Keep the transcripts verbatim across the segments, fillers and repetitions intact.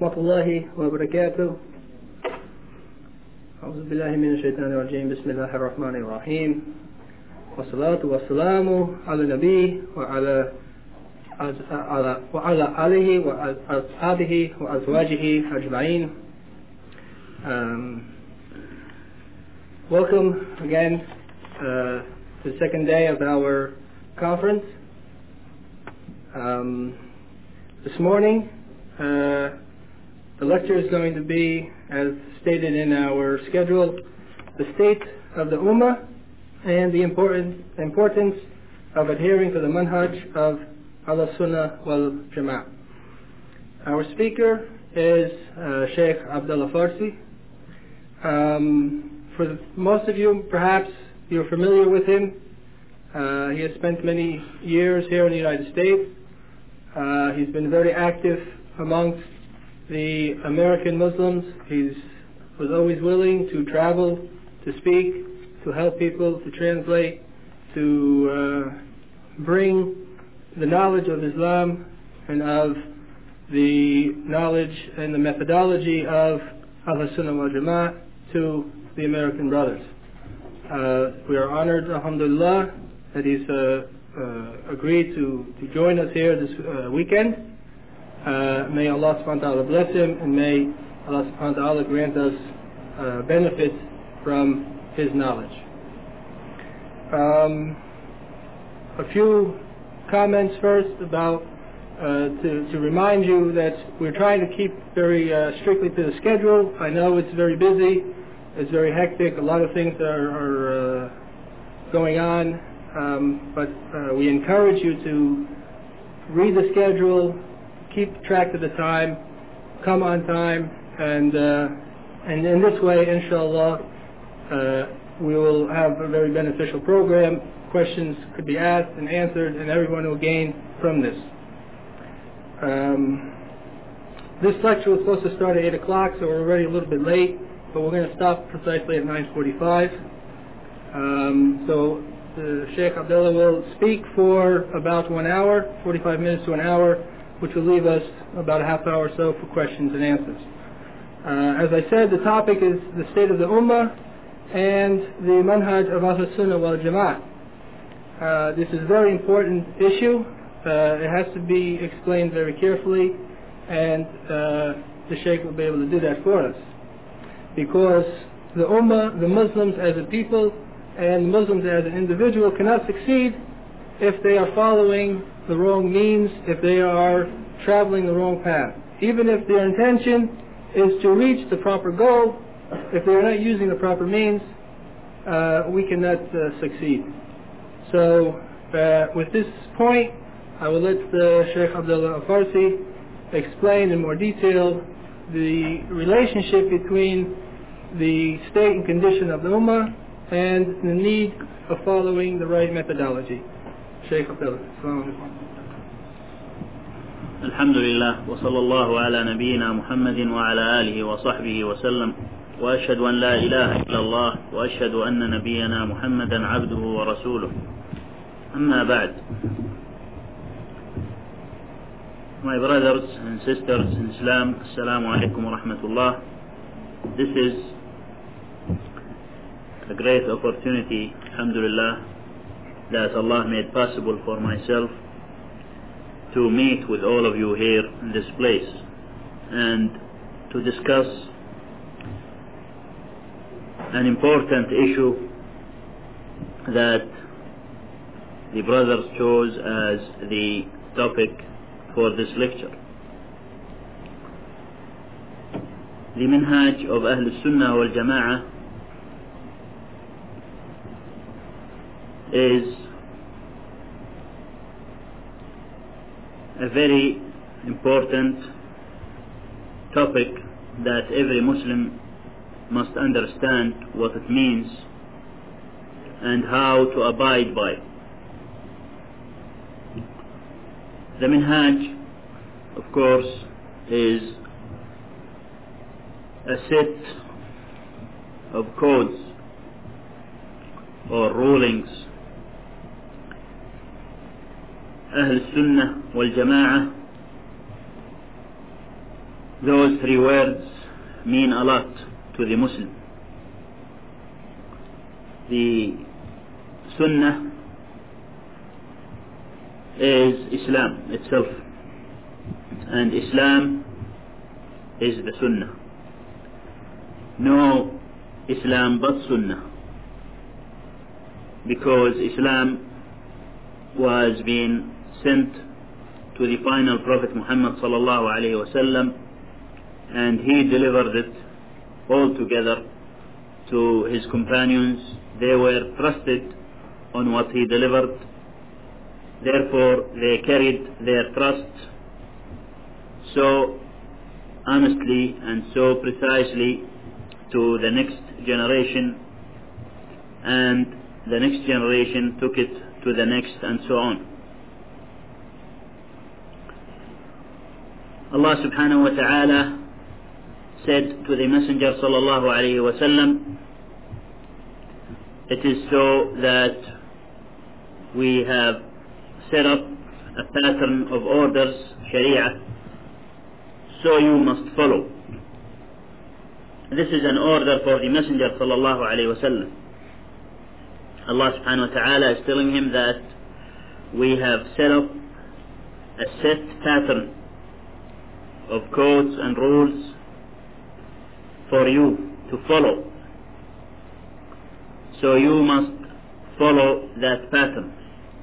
ورحمة الله وبركاته. أعوذ بالله من الشيطان الرجيم. بسم الله الرحمن الرحيم. والصلاة والسلام على النبي وعلى وعلى آله وأصحابه وأزواجه أجمعين. Um, welcome again uh, to the second day of our conference. Um, this morning, uh, the lecture is going to be, as stated in our schedule, the state of the Ummah and the important, importance of adhering to the manhaj of Ahl Sunnah wal Jama'ah. Our speaker is uh, Sheikh Abdullah Farsi. Um, for the, most of you, perhaps you're familiar with him. Uh, he has spent many years here in the United States. Uh, he's been very active amongst the American Muslims. He was always willing to travel, to speak, to help people, to translate, to uh, bring the knowledge of Islam and of the knowledge and the methodology of Ahl Sunnah wal Jama'ah to the American brothers. Uh, we are honored, alhamdulillah, that he's uh, uh, agreed to, to join us here this uh, weekend. Uh, may Allah subhanahu wa ta'ala bless him, and may Allah subhanahu wa ta'ala grant us uh, benefit from his knowledge. Um, a few comments first about uh, to, to remind you that we're trying to keep very uh, strictly to the schedule. I know it's very busy, it's very hectic, a lot of things are, are uh, going on, um, but uh, we encourage you to read the schedule, keep track of the time, come on time, and uh, and in this way, inshallah, uh, we will have a very beneficial program. Questions could be asked and answered, and everyone will gain from this. Um, this lecture was supposed to start at eight o'clock, so we're already a little bit late, but we're going to stop precisely at nine forty-five. Um, so the Sheikh Abdullah will speak for about one hour, forty-five minutes to an hour, which will leave us about a half hour or so for questions and answers. Uh, as I said, the topic is the state of the Ummah and the manhaj of Ahl Sunnah wal Jama'ah. Uh, this is a very important issue. Uh, it has to be explained very carefully, and uh, the Sheikh will be able to do that for us. Because the Ummah, the Muslims as a people, and Muslims as an individual cannot succeed if they are following the wrong means, if they are traveling the wrong path. Even if their intention is to reach the proper goal, if they are not using the proper means, uh, we cannot uh, succeed. So, uh, with this point, I will let the Sheikh Abdullah Farsi explain in more detail the relationship between the state and condition of the Ummah and the need of following the right methodology. Sheikh Abdullah. Alhamdulillah, wa sallallahu ala nabiyyina Muhammadin wa ala alihi wa sahbihi wa sallam. وأشهد أن لا إله إلا الله وأشهد أن نبينا محمدا عبده ورسوله. أما بعد. My brothers and sisters in Islam, Assalamu alaikum wa rahmatullah. This is a great opportunity, alhamdulillah, that Allah made possible for myself to meet with all of you here in this place and to discuss an important issue that the brothers chose as the topic for this lecture. The manhaj of Ahl Sunnah wal Jama'ah is a very important topic that every Muslim must understand what it means and how to abide by. The minhaj, of course, is a set of codes or rulings. Ahl Sunnah wal Jama'ah those three words mean a lot to the Muslim. The Sunnah is Islam itself, and Islam is the Sunnah. No Islam but Sunnah, because Islam was being sent to the final Prophet Muhammad sallallahu alaihi wasallam, and he delivered it all together to his companions. They were trusted on what he delivered, therefore they carried their trust so honestly and so precisely to the next generation, and the next generation took it to the next, and so on. Allah subhanahu wa ta'ala said to the Messenger sallallahu alayhi wa sallam, it is so that we have set up a pattern of orders, Sharia, so you must follow. This is an order for the Messenger sallallahu alayhi wa sallam. Allah subhanahu wa ta'ala is telling him that we have set up a set pattern of codes and rules for you to follow. So you must follow that pattern.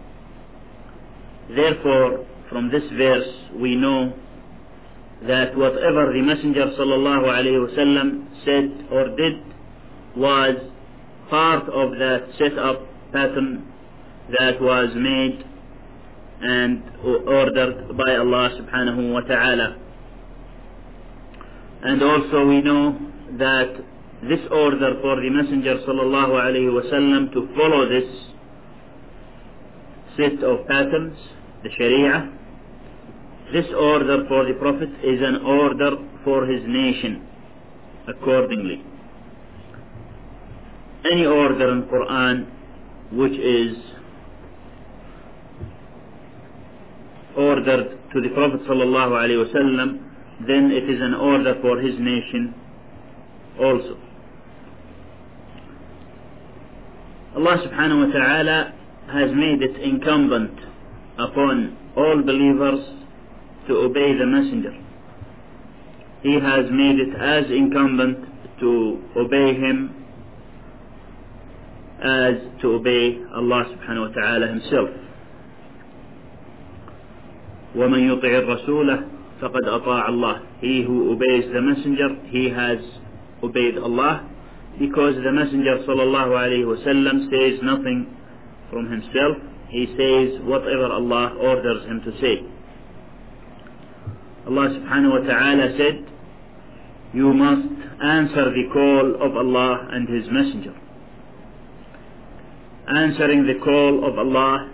Therefore, from this verse we know that whatever the Messenger sallallahu alayhi wa sallam said or did was part of that set up pattern that was made and ordered by Allah subhanahu wa ta'ala. And also we know that this order for the Messenger sallallahu alayhi wa sallam to follow this set of patterns, the Sharia, this order for the Prophet is an order for his nation accordingly. Any order in Quran which is ordered to the Prophet sallallahu alaihi wasallam, then it is an order for his nation also. Allah subhanahu wa ta'ala has made it incumbent upon all believers to obey the Messenger. He has made it as incumbent to obey him as to obey Allah subhanahu wa ta'ala himself. وَمَنْ يُطِعِ الرَّسُولَ فَقَدْ أَطَاعَ اللَّهِ. He who obeys the Messenger, he has obeyed Allah, because the Messenger sallallahu alayhi wa sallam says nothing from himself. He says whatever Allah orders him to say. Allah subhanahu wa ta'ala said, you must answer the call of Allah and His Messenger. Answering the call of Allah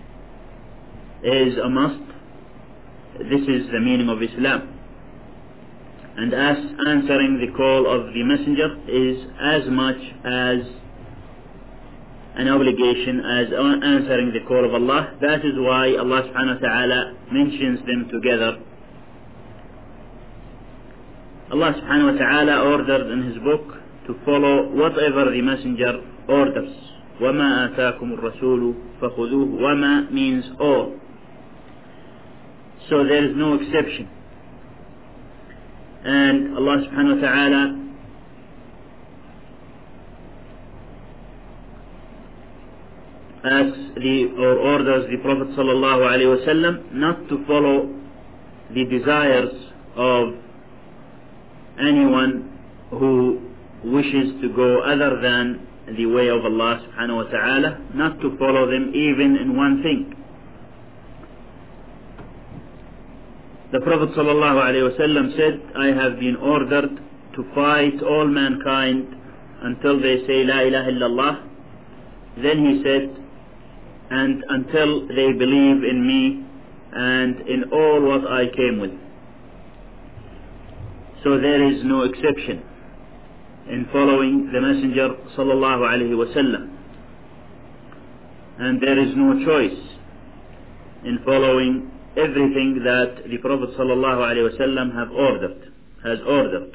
is a must. This is the meaning of Islam. And as answering the call of the Messenger is as much as an obligation as answering the call of Allah. That is why Allah subhanahu wa ta'ala mentions them together. Allah subhanahu wa ta'ala ordered in His book to follow whatever the Messenger orders. وَمَا آتَاكُمُ الرَّسُولُ فَخُذُوهُ. وَمَا means all. So there is no exception. And Allah subhanahu wa ta'ala asks the, or orders the Prophet sallallahu alayhi wa sallam not to follow the desires of anyone who wishes to go other than the way of Allah subhanahu wa ta'ala, not to follow them even in one thing. The Prophet sallallahu alayhi wa sallam said, I have been ordered to fight all mankind until they say La ilaha illallah. Then he said, and until they believe in me and in all what I came with. So there is no exception in following the Messenger sallallahu alayhi wa sallam, and there is no choice in following everything that the Prophet sallallahu alayhi wa sallam have ordered. has ordered.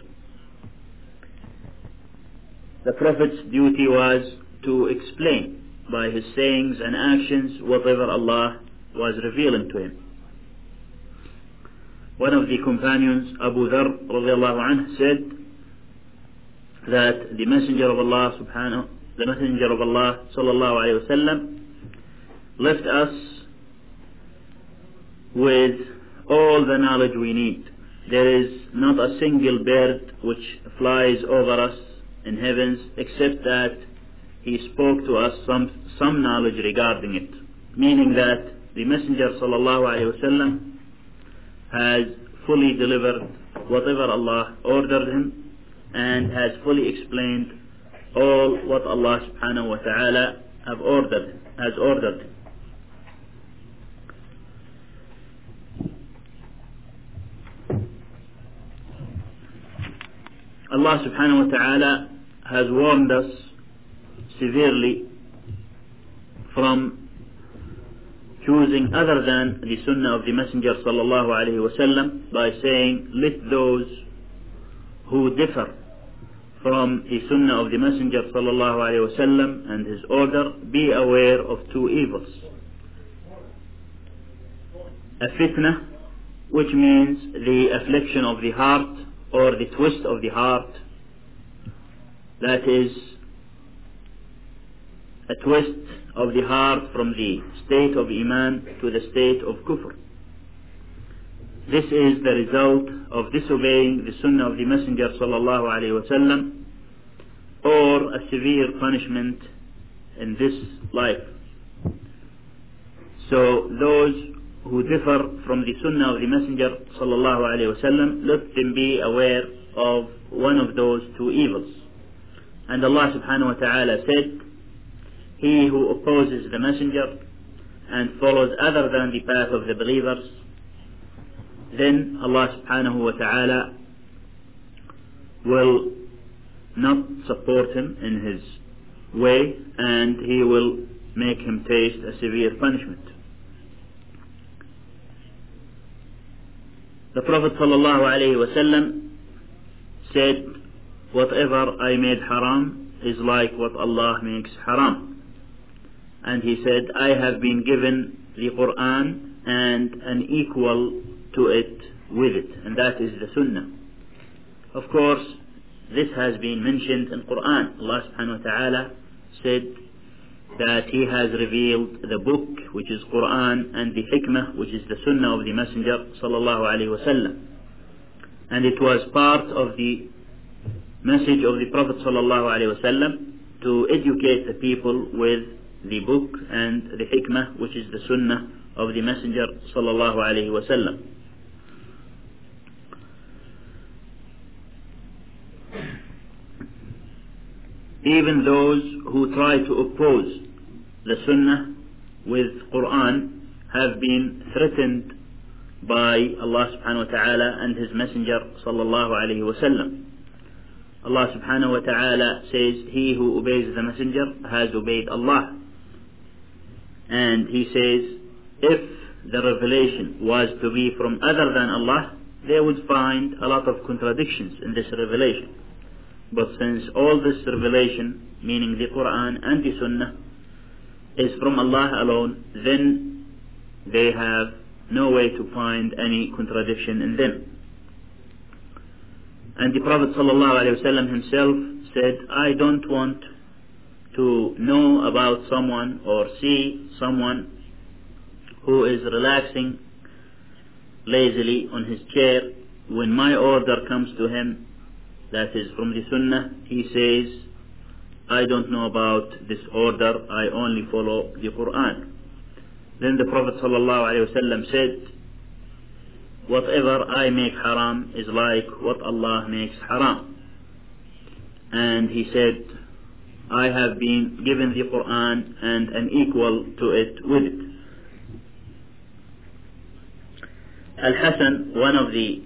The Prophet's duty was to explain by his sayings and actions whatever Allah was revealing to him. One of the companions, Abu Dharr radiallahu anhu, said that the Messenger of Allah subhanahu, the Messenger of Allah sallallahu alayhi wa sallam left us with all the knowledge we need. There is not a single bird which flies over us in heavens except that he spoke to us some, some knowledge regarding it. Meaning that the Messenger sallallahu alayhi wa sallam has fully delivered whatever Allah ordered him and has fully explained all what Allah subhanahu wa ta'ala have ordered, has ordered him. Allah subhanahu wa ta'ala has warned us severely from choosing other than the sunnah of the Messenger sallallahu alayhi wa sallam by saying, let those who differ from the sunnah of the Messenger sallallahu alayhi wa sallam and his order be aware of two evils. A fitna, which means the affliction of the heart or the twist of the heart, that is a twist of the heart from the state of Iman to the state of Kufr. This is the result of disobeying the sunnah of the Messenger sallallahu alayhi wa sallam, or a severe punishment in this life. So those who differ from the sunnah of the Messenger sallallahu alayhi wa sallam, let them be aware of one of those two evils. And Allah subhanahu wa ta'ala said, he who opposes the Messenger and follows other than the path of the believers, then Allah subhanahu wa ta'ala will not support him in his way, and he will make him taste a severe punishment. The Prophet sallallahu alayhi wa sallam said, whatever I made haram is like what Allah makes haram. And he said, I have been given the Quran and an equal to it with it, and that is the Sunnah. Of course, this has been mentioned in Quran. Allah subhanahu wa ta'ala said that he has revealed the book, which is Quran, and the hikmah, which is the Sunnah of the Messenger sallallahu alayhi wa sallam. And it was part of the message of the Prophet sallallahu alayhi wa sallam to educate the people with the book and the hikmah, which is the Sunnah of the Messenger sallallahu alayhi wa sallam. Even those who try to oppose the Sunnah with Quran have been threatened by Allah subhanahu wa ta'ala and his Messenger sallallahu alayhi wa sallam. Allah subhanahu wa ta'ala says, he who obeys the Messenger has obeyed Allah. And he says, if the revelation was to be from other than Allah, they would find a lot of contradictions in this revelation. But since all this revelation, meaning the Quran and the Sunnah, is from Allah alone, then they have no way to find any contradiction in them. And the Prophet ﷺ himself said, I don't want to know about someone or see someone who is relaxing lazily on his chair when my order comes to him, that is from the Sunnah. He says, I don't know about this order, I only follow the Quran. Then the Prophet ﷺ said, whatever I make haram is like what Allah makes haram. And he said, I have been given the Quran and an equal to it with it. Al-Hasan, one of the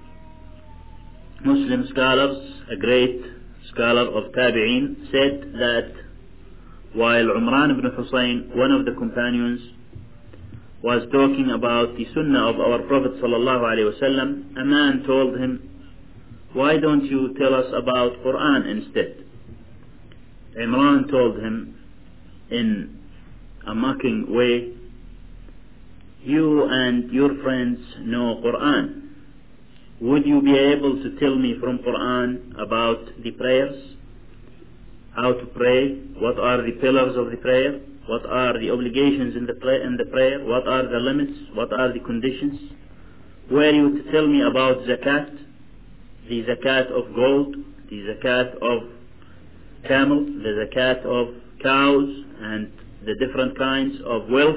Muslim scholars, a great scholar of Tabi'een, said that while Umran ibn Husayn, one of the companions, was talking about the Sunnah of our Prophet sallallahu alaihi wasallam, a man told him, why don't you tell us about Quran instead? Imran told him in a mocking way, you and your friends know Quran. Would you be able to tell me from Quran about the prayers? How to pray? What are the pillars of the prayer? What are the obligations in the, pray in the prayer? What are the limits? What are the conditions? Were you to tell me about zakat, the zakat of gold, the zakat of camel, the zakat of cows, and the different kinds of wealth?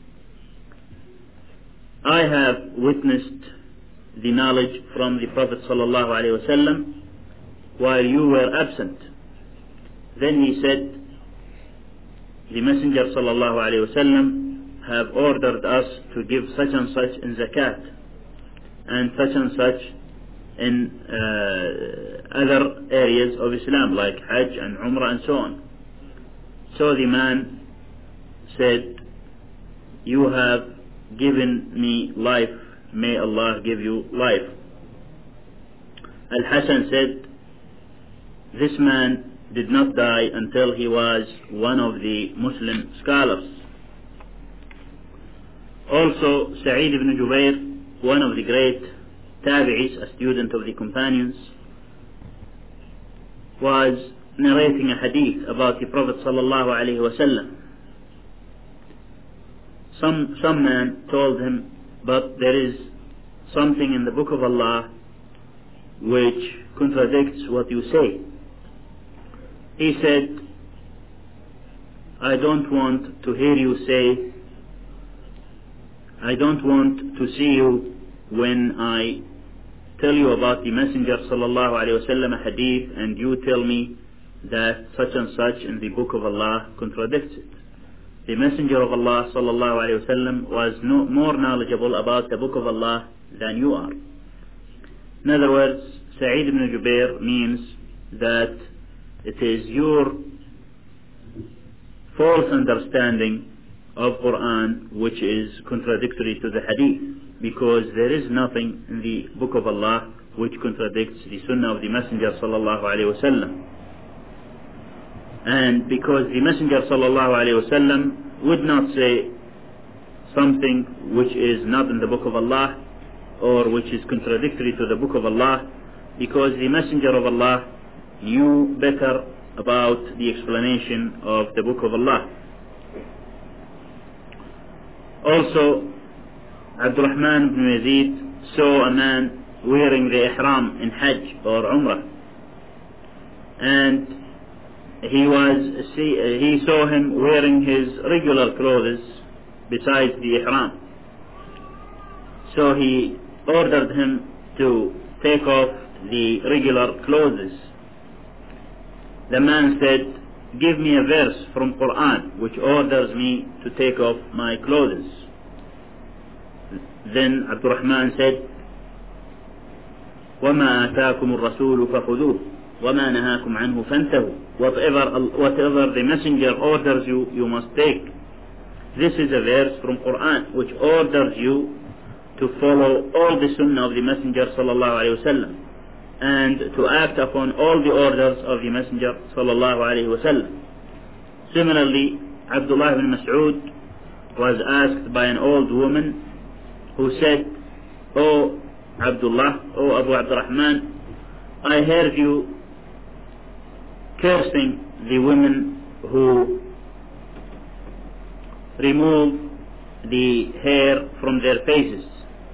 I have witnessed the knowledge from the Prophet sallallahu alaihi wasallam while you were absent. Then he said, the Messenger sallallahu alaihi wasallam have ordered us to give such and such in zakat and such and such in uh, other areas of Islam like Hajj and Umrah and so on. So the man said, you have given me life, may Allah give you life. Al-Hasan said, this man did not die until he was one of the Muslim scholars. Also, Sa'id ibn Jubair, one of the great tabi'is, a student of the companions, was narrating a hadith about the Prophet sallallahu alaihi wasallam. Some, some man told him, but there is something in the book of Allah which contradicts what you say. He said, I don't want to hear you say, I don't want to see you when I tell you about the Messenger sallallahu alaihi wasallam a hadith and you tell me that such and such in the book of Allah contradicts it. The Messenger of Allah sallallahu alaihi wasallam was no, more knowledgeable about the book of Allah than you are. In other words, Sa'id ibn Jubair means that it is your false understanding of Quran which is contradictory to the hadith, because there is nothing in the book of Allah which contradicts the sunnah of the Messenger sallallahu alaihi wasallam. And because the Messenger sallallahu alaihi wasallam would not say something which is not in the book of Allah or which is contradictory to the book of Allah, because the Messenger of Allah knew better about the explanation of the book of Allah. Also, Abdurrahman ibn Yazid saw a man wearing the ihram in Hajj or Umrah, and he was he saw him wearing his regular clothes besides the ihram. So he ordered him to take off the regular clothes. The man said, give me a verse from Quran which orders me to take off my clothes. Then Abdurrahman said, وَمَا آتَاكُمُ الرَّسُولُ فَخُذُوهُ وَمَا نَهَاكُمْ عَنْهُ فَانْتَهُوا. Whatever, whatever the messenger orders you, you must take. This is a verse from Quran which orders you to follow all the sunnah of the Messenger sallallahu alaihi wasallam and to act upon all the orders of the Messenger sallallahu alaihi wasallam. Similarly, Abdullah ibn Mas'ud was asked by an old woman who said, "O Abdullah, O Abu Abdurrahman, I heard you cursing the women who remove the hair from their faces."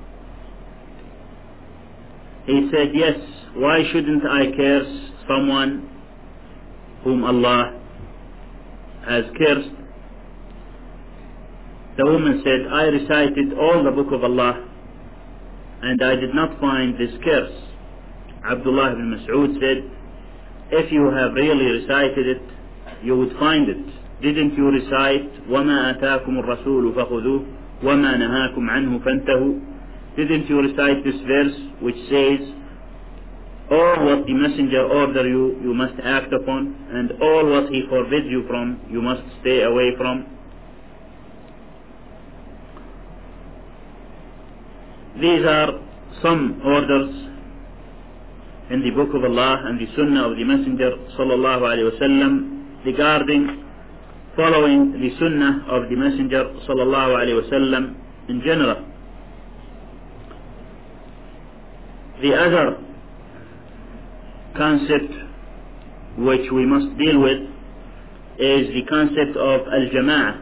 He said, yes, why shouldn't I curse someone whom Allah has cursed? The woman said, I recited all the book of Allah and I did not find this curse. Abdullah ibn Mas'ud said, if you have really recited it, you would find it. Didn't you recite, وَمَا آتَاكُمُ الرَّسُولُ فَخُذُوهُ وَمَا نَهَاكُمْ عَنْهُ فَانْتَهُوا? Didn't you recite this verse which says, all what the messenger order you, you must act upon, and all what he forbids you from, you must stay away from? These are some orders in the Book of Allah and the Sunnah of the Messenger sallallahu alaihi wasallam regarding following the Sunnah of the Messenger sallallahu alaihi wasallam in general. The other concept which we must deal with is the concept of al-jama'ah.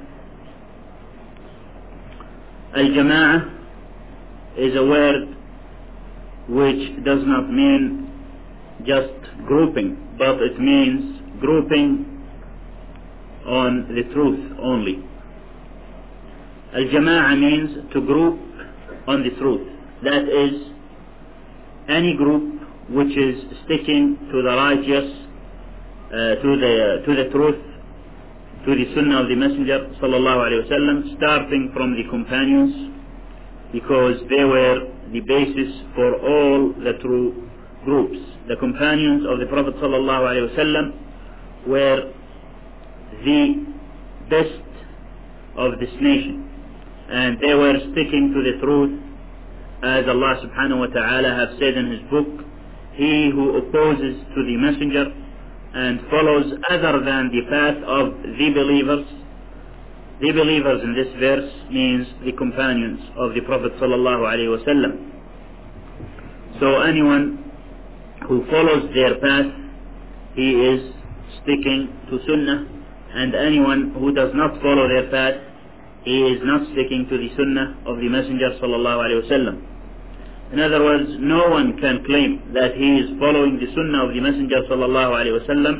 Al-jama'ah is a word which does not mean just grouping, but it means grouping on the truth only. Al-jama'ah means to group on the truth. That is, any group which is sticking to the righteous, uh, to the to the truth, to the Sunnah of the Messenger sallallahu alaihi wasallam, starting from the companions, because they were the basis for all the true groups. The companions of the Prophet sallallahu alaihi wasallam were the best of this nation, and they were sticking to the truth, as Allah subhanahu wa ta'ala has said in His book, he who opposes to the messenger and follows other than the path of the believers. The believers in this verse means the companions of the Prophet sallallahu alaihi wasallam. So anyone who follows their path, he is sticking to Sunnah, and anyone who does not follow their path, he is not sticking to the Sunnah of the Messenger sallallahu alaihi wasallam. In other words, no one can claim that he is following the Sunnah of the Messenger sallallahu alaihi wasallam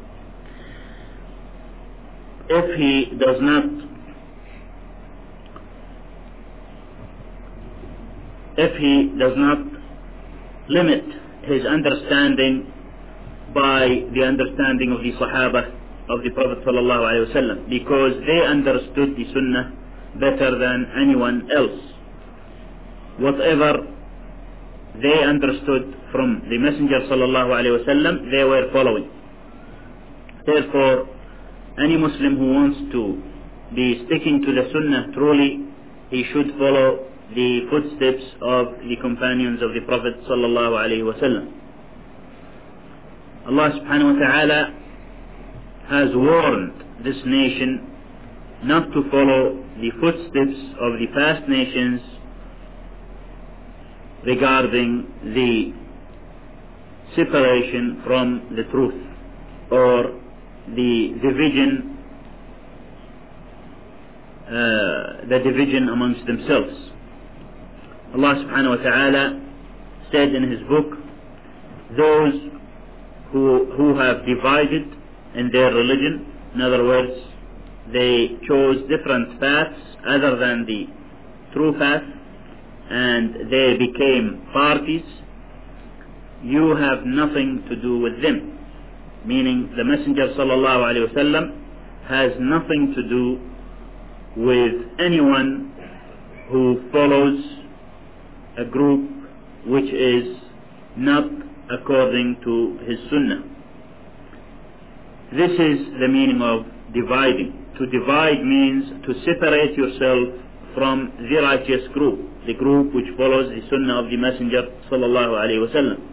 if he does not if he does not limit his understanding by the understanding of the Sahaba of the Prophet sallallahu alaihi wasallam, because they understood the Sunnah better than anyone else. Whatever they understood from the Messenger sallallahu alaihi wasallam, they were following. Therefore, any Muslim who wants to be sticking to the Sunnah truly, he should follow the footsteps of the companions of the Prophet sallallahu alaihi wasallam. Allah subhanahu wa ta'ala has warned this nation not to follow the footsteps of the past nations regarding the separation from the truth, or the division uh, the division amongst themselves. Allah subhanahu wa ta'ala said in His book, those who, who have divided in their religion, in other words, they chose different paths other than the true path, and they became parties, you have nothing to do with them. Meaning the Messenger sallallahu alaihi wasallam has nothing to do with anyone who follows a group which is not according to his Sunnah. This is the meaning of dividing. To divide means to separate yourself from the righteous group, the group which follows the Sunnah of the Messenger sallallahu alaihi wasallam.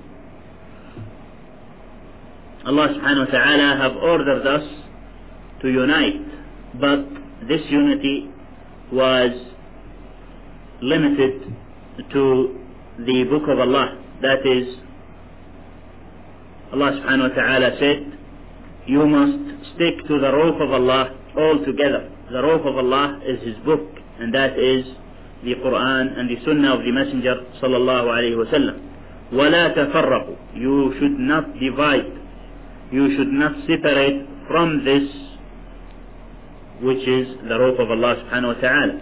Allah subhanahu wa ta'ala have ordered us to unite, but this unity was limited to the Book of Allah. That is, Allah subhanahu wa ta'ala said, you must stick to the rope of Allah altogether. The rope of Allah is His book, and that is the Quran and the Sunnah of the Messenger sallallahu alaihi wasallam. وَلَا تَفَرَّقُوا. You should not divide. You should not separate from this, which is the rope of Allah subhanahu wa ta'ala.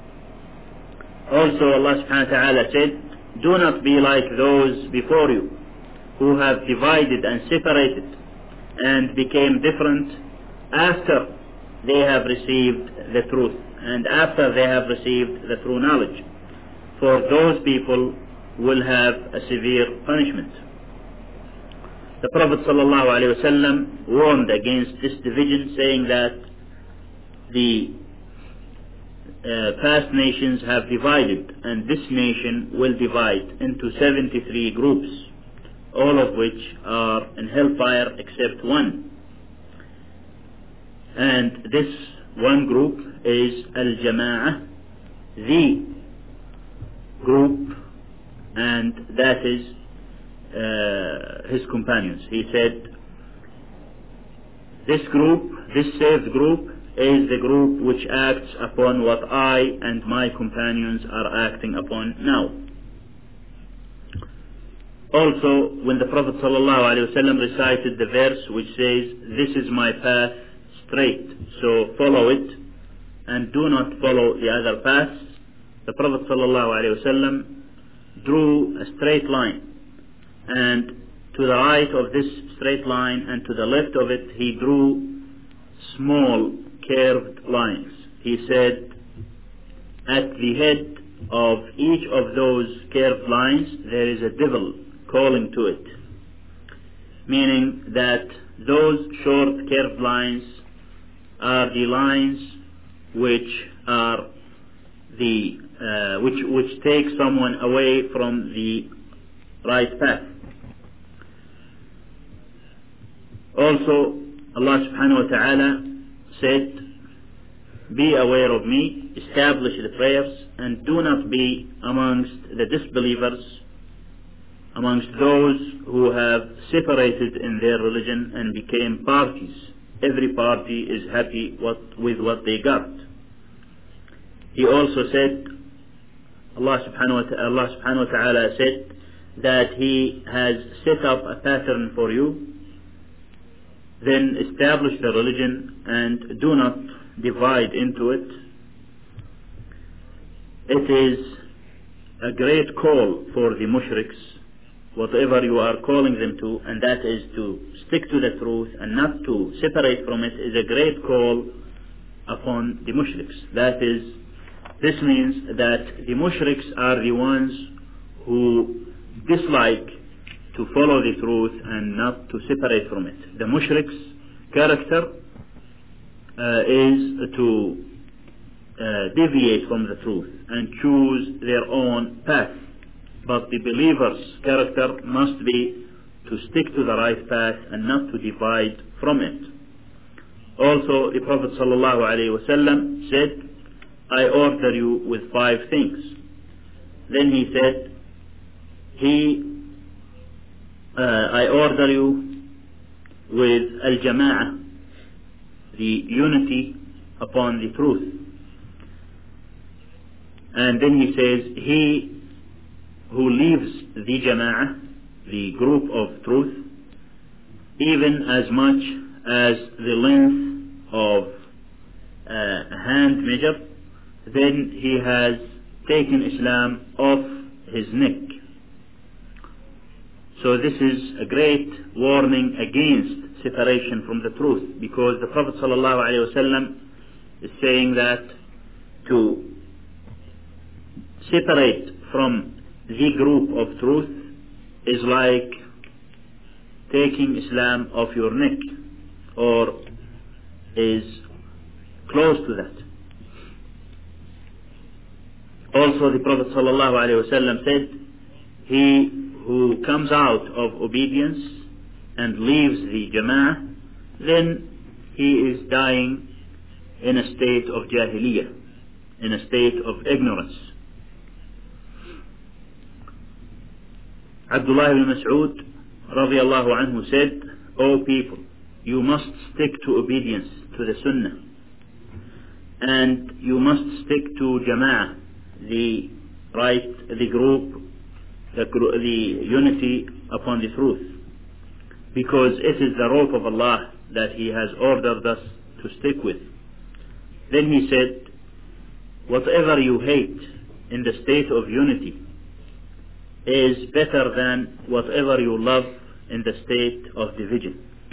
Also Allah subhanahu wa ta'ala said, do not be like those before you who have divided and separated and became different after they have received the truth and after they have received the true knowledge. For those people will have a severe punishment. The Prophet sallallahu alaihi wasallam warned against this division, saying that the uh, past nations have divided, and this nation will divide into seventy-three groups. all of which are in hellfire except one. And this one group is Al-Jama'ah, the group, and that is uh, his companions. He said, this group, this saved group, is the group which acts upon what I and my companions are acting upon now. Also, when the Prophet ﷺ recited the verse which says, this is my path straight, so follow it and do not follow the other paths, the Prophet ﷺ drew a straight line, and to the right of this straight line and to the left of it he drew small curved lines. He said, at the head of each of those curved lines there is a devil calling to it, meaning that those short curved lines are the lines which are the uh, which which take someone away from the right path. Also, Allah subhanahu wa ta'ala said, be aware of me, establish the prayers, and do not be amongst the disbelievers, amongst those who have separated in their religion and became parties. Every party is happy what, with what they got. He also said, Allah subhanahu wa ta'ala, Allah subhanahu wa ta'ala said that He has set up a pattern for you, then establish the religion and do not divide into it. It is a great call for the mushriks, whatever you are calling them to, and that is to stick to the truth and not to separate from it, is a great call upon the mushriks. That is, this means that the mushriks are the ones who dislike to follow the truth and not to separate from it. The mushriks' character uh, is to uh, deviate from the truth and choose their own path. But the believer's character must be to stick to the right path and not to divide from it. Also, the Prophet ﷺ said, I order you with five things. Then he said, he Uh, I order you with al-jama'ah, the unity upon the truth. And then he says, he who leaves the jama'ah, the group of truth, even as much as the length of uh, a hand measure, then he has taken Islam off his neck. So this is a great warning against separation from the truth, because the Prophet ﷺ is saying that to separate from the group of truth is like taking Islam off your neck, or is close to that. Also, the Prophet ﷺ said, he who comes out of obedience and leaves the jama'ah, then he is dying in a state of jahiliyyah, in a state of ignorance. Abdullah ibn Mas'ud radiallahu anhu said, O people, you must stick to obedience to the sunnah, and you must stick to jama'ah, the right, the group, The, the unity upon the truth, because it is the rope of Allah that He has ordered us to stick with. Then he said, whatever you hate in the state of unity is better than whatever you love in the state of division.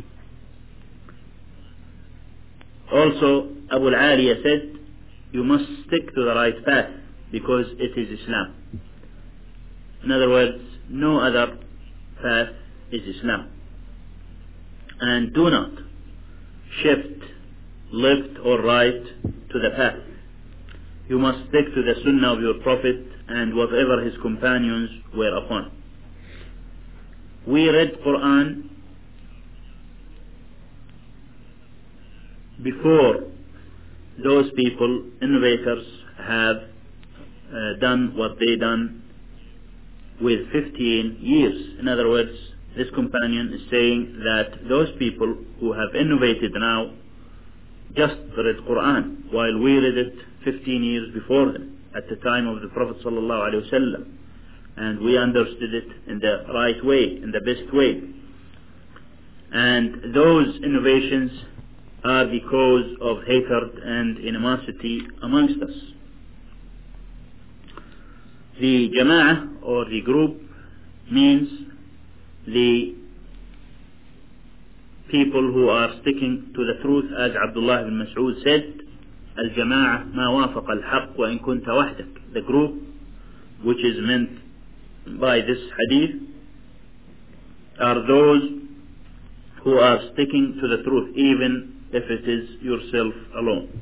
Also, Abu al-Aliya said, you must stick to the right path because it is Islam. In other words, no other path is Islam. And do not shift left or right to the path. You must stick to the sunnah of your Prophet and whatever his companions were upon. we read Quran before those people, innovators, have uh, done what they done with fifteen years. In other words, this companion is saying that those people who have innovated now just read Quran, while we read it fifteen years before them, at the time of the Prophet sallallahu alaihi wasallam, and we understood it in the right way, in the best way. And those innovations are the cause of hatred and animosity amongst us. The Jama'ah, or the group, means the people who are sticking to the truth, as Abdullah ibn Mas'ud said, Al-Jama'ah ma wafaqa al-haq wa in kunta wahdak. The group which is meant by this hadith are those who are sticking to the truth, even if it is yourself alone.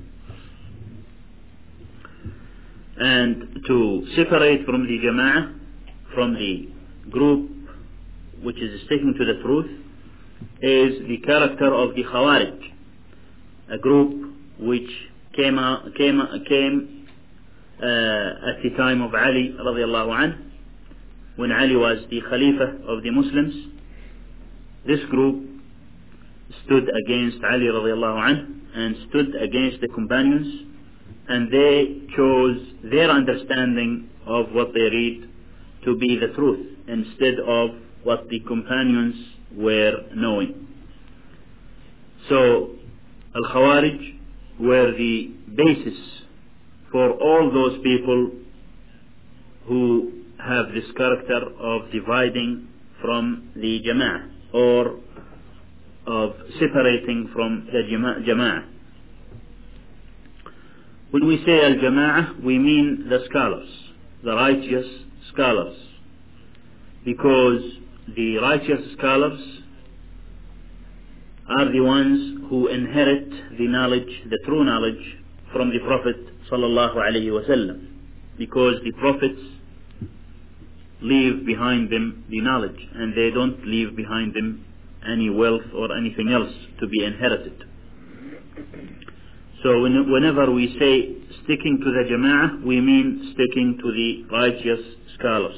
And to separate from the Jama'ah, from the group which is sticking to the truth, is the character of the Khawarij, a group which came came came uh, at the time of Ali radiallahu anhu, when Ali was the Khalifa of the Muslims. This group stood against Ali radiallahu anhu and stood against the companions, and they chose their understanding of what they read to be the truth instead of what the companions were knowing. So Al-Khawarij were the basis for all those people who have this character of dividing from the Jama'ah, or of separating from the Jama'ah. When we say Al-Jama'ah, we mean the scholars, the righteous scholars, because the righteous scholars are the ones who inherit the knowledge, the true knowledge, from the Prophet sallallahu alaihi wasallam, because the prophets leave behind them the knowledge, and they don't leave behind them any wealth or anything else to be inherited. So when, whenever we say sticking to the Jama'ah, we mean sticking to the righteous scholars.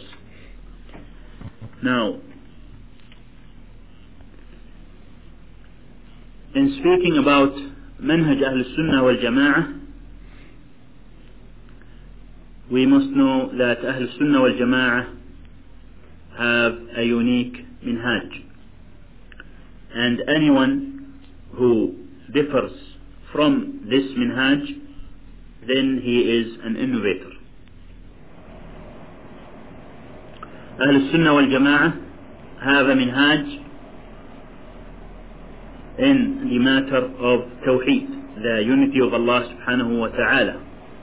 Now, in speaking about Manhaj Ahl Sunnah wal Jama'ah, we must know that Ahl Sunnah wal Jama'ah have a unique minhaj, and anyone who differs from this minhaj, then he is an innovator. Ahl Sunnah wal Jama'ah have a minhaj in the matter of Tawheed, the unity of Allah subhanahu wa ta'ala.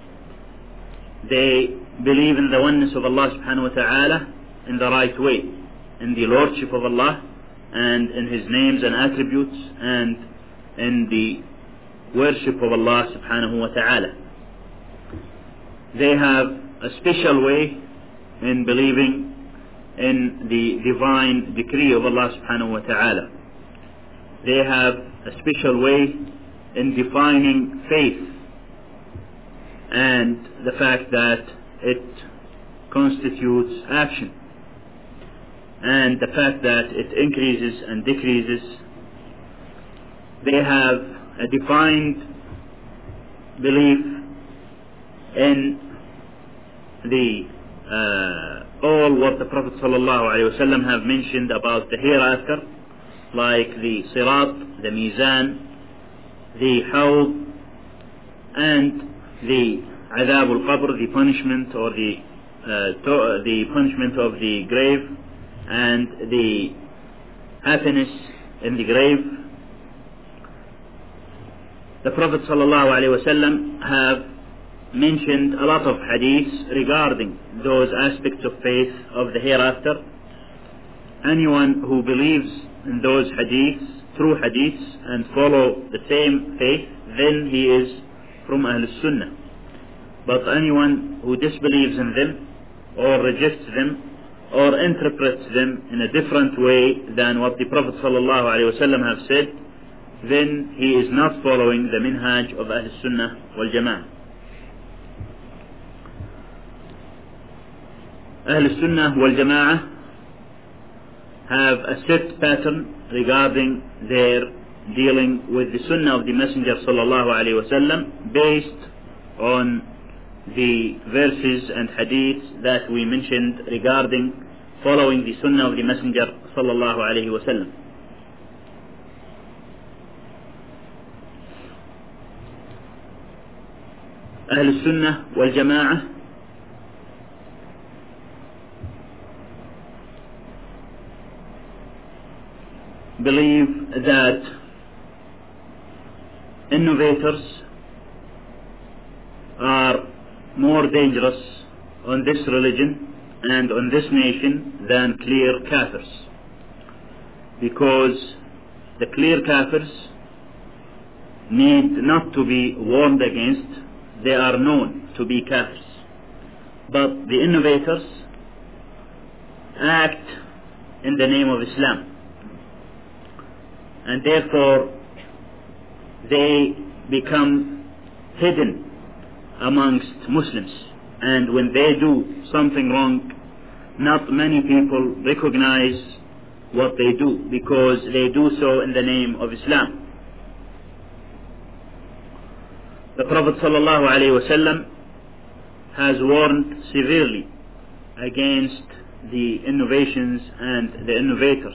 They believe in the oneness of Allah subhanahu wa ta'ala in the right way, in the lordship of Allah, and in His names and attributes, and in the worship of Allah subhanahu wa ta'ala. They have a special way in believing in the divine decree of Allah subhanahu wa ta'ala. They have a special way in defining faith and the fact that it constitutes action, and the fact that it increases and decreases. They have a defined belief in the uh, all what the Prophet sallallahu alaihi wasallam have mentioned about the hereafter, like the Sirat, the Mizan, the Hawd, and the Adab al-Qabr, the punishment or the uh, to, the punishment of the grave, and the happiness in the grave. The Prophet sallallahu alaihi wasallam have mentioned a lot of hadiths regarding those aspects of faith of the hereafter. Anyone who believes in those hadiths, true hadiths, and follow the same faith, then he is from Ahl Sunnah. But anyone who disbelieves in them, or rejects them, or interprets them in a different way than what the Prophet ﷺ have said, then he is not following the minhaj of Ahl Sunnah wal Jama'ah. Ahl Sunnah wal Jama'ah have a set pattern regarding their dealing with the Sunnah of the Messenger ﷺ based on the verses and hadiths that we mentioned regarding following the Sunnah of the Messenger ﷺ. Ahl Sunnah wal Jama'ah believe that innovators are more dangerous on this religion and on this nation than clear kafirs, because the clear kafirs need not to be warned against. They are known to be kafirs, but the innovators act in the name of Islam, and therefore they become hidden amongst Muslims, and when they do something wrong, not many people recognize what they do, because they do so in the name of Islam. The Prophet ﷺ has warned severely against the innovations and the innovators.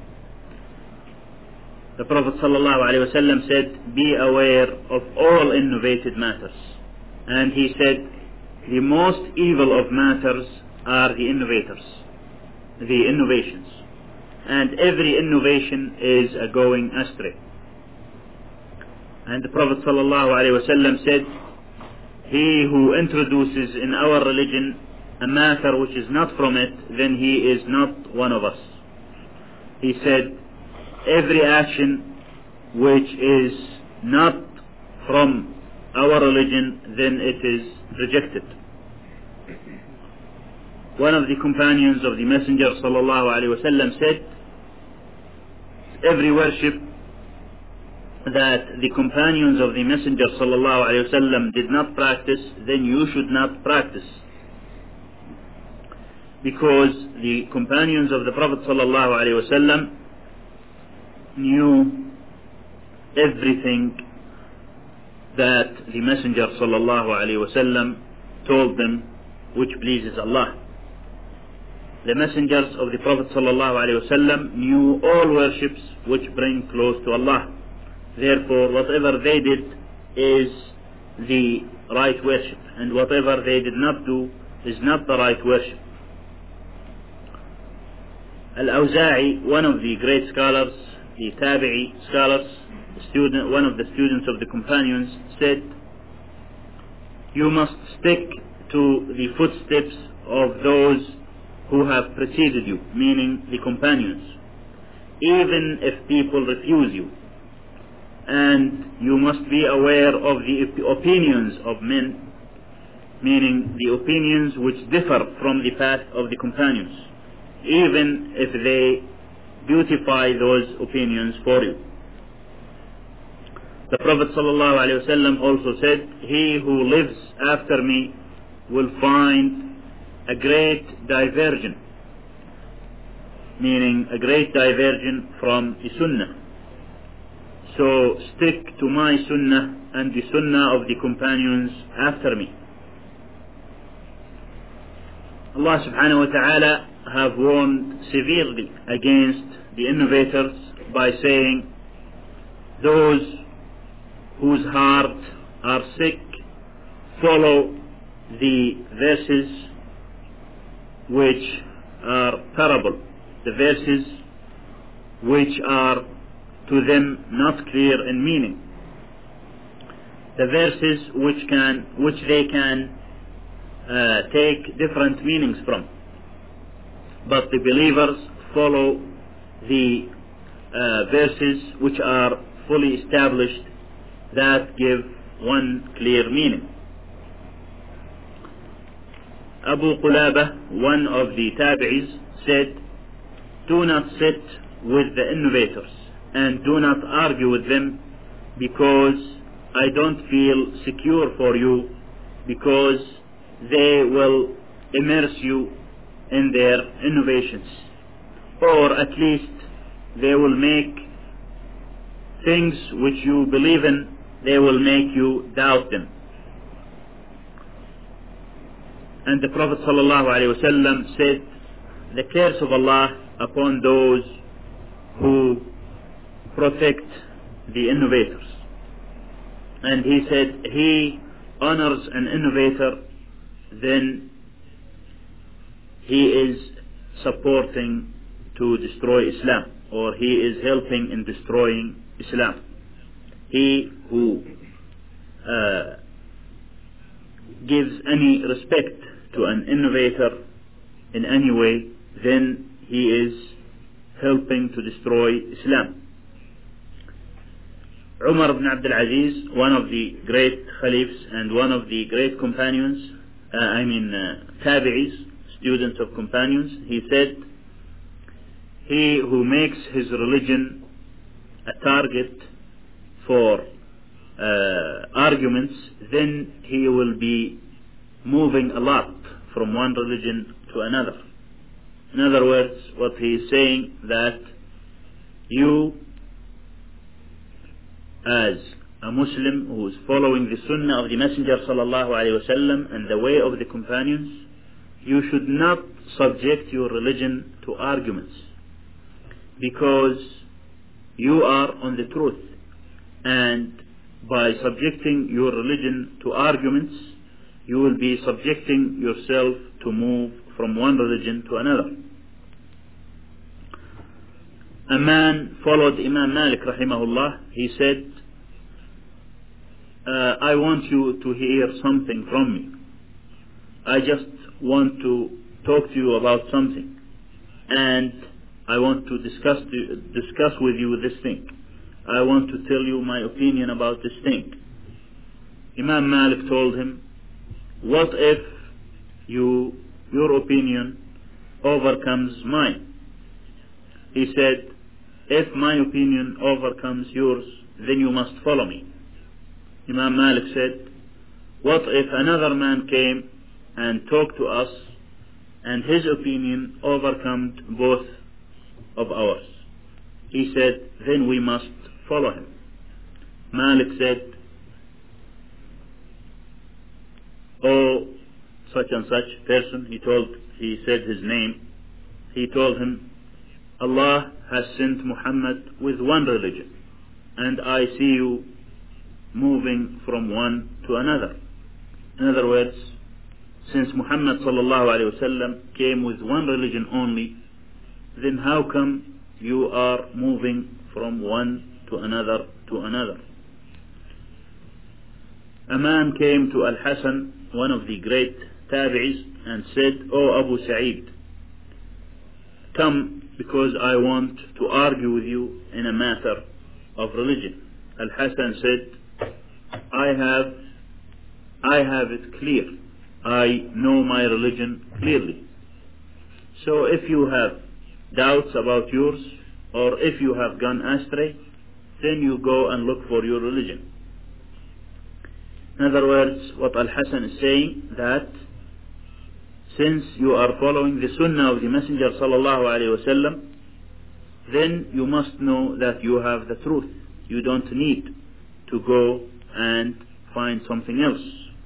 The Prophet ﷺ said, "Be aware of all innovated matters." And he said, the most evil of matters are the innovators, the innovations. And every innovation is a going astray. And the Prophet ﷺ said, he who introduces in our religion a matter which is not from it, then he is not one of us. He said, every action which is not from our religion, then it is rejected. One of the companions of the Messenger ﷺ said, every worship that the companions of the Messenger ﷺ did not practice, then you should not practice. Because the companions of the Prophet ﷺ knew everything that the Messenger ﷺ told them which pleases Allah. The messengers of the Prophet ﷺ knew all worships which bring close to Allah. Therefore, whatever they did is the right worship, and whatever they did not do is not the right worship. Al-Awza'i, one of the great scholars, the Tabi'i scholars, the student, one of the students of the companions, said, you must stick to the footsteps of those who have preceded you, meaning the companions, even if people refuse you. And you must be aware of the opinions of men, meaning the opinions which differ from the path of the companions, even if they beautify those opinions for you. The Prophet ﷺ also said, he who lives after me will find a great diversion, meaning a great diversion from the Sunnah. So stick to my Sunnah and the Sunnah of the companions after me. Allah subhanahu wa ta'ala have warned severely against the innovators by saying, those whose hearts are sick follow the verses which are parable, the verses which are to them not clear in meaning, the verses which can which they can uh, take different meanings from. But the believers follow the uh, verses which are fully established, that give one clear meaning. Abu Qulaba, one of the tabi'is, said, do not sit with the innovators and do not argue with them, because I don't feel secure for you, because they will immerse you in their innovations, or at least they will make things which you believe in, they will make you doubt them. And the Prophet ﷺ said, the curse of Allah upon those who protect the innovators. And he said, he honors an innovator, then he is supporting to destroy Islam, or he is helping in destroying Islam. He who uh, gives any respect to an innovator in any way, then he is helping to destroy Islam. Umar ibn Abdul Aziz, one of the great caliphs and one of the great companions, uh, I mean uh, tabi'is, students of companions, he said, he who makes his religion a target for uh, arguments, then he will be moving a lot from one religion to another. In other words, what he is saying, that you as a Muslim who is following the Sunnah of the Messenger sallallahu alaihi wasallam and the way of the companions, you should not subject your religion to arguments, because you are on the truth, and by subjecting your religion to arguments, you will be subjecting yourself to move from one religion to another. A man followed Imam Malik rahimahullah. He said, uh, I want you to hear something from me. I just want to talk to you about something, and I want to discuss to, discuss with you this thing. I want to tell you my opinion about this thing. Imam Malik told him, what if you your opinion overcomes mine? He said, if my opinion overcomes yours, then you must follow me. Imam Malik said, what if another man came and talked to us and his opinion overcomes both of ours? He said, then we must follow him. Malik said, oh, such and such person, he told, he said his name, he told him, Allah has sent Muhammad with one religion, and I see you moving from one to another. In other words, since Muhammad sallallahu alaihi wasallam came with one religion only, then how come you are moving from one to another to another? A man came to Al-Hasan, one of the great tabi'is, and said, oh Abu Sa'id, come, because I want to argue with you in a matter of religion. Al-Hasan said, I have I have it clear. I know my religion clearly. So if you have doubts about yours, or if you have gone astray, then you go and look for your religion. In other words, what Al-Hasan is saying, that since you are following the Sunnah of the Messenger sallallahu alaihi wasallam, then you must know that you have the truth. You don't need to go and find something else,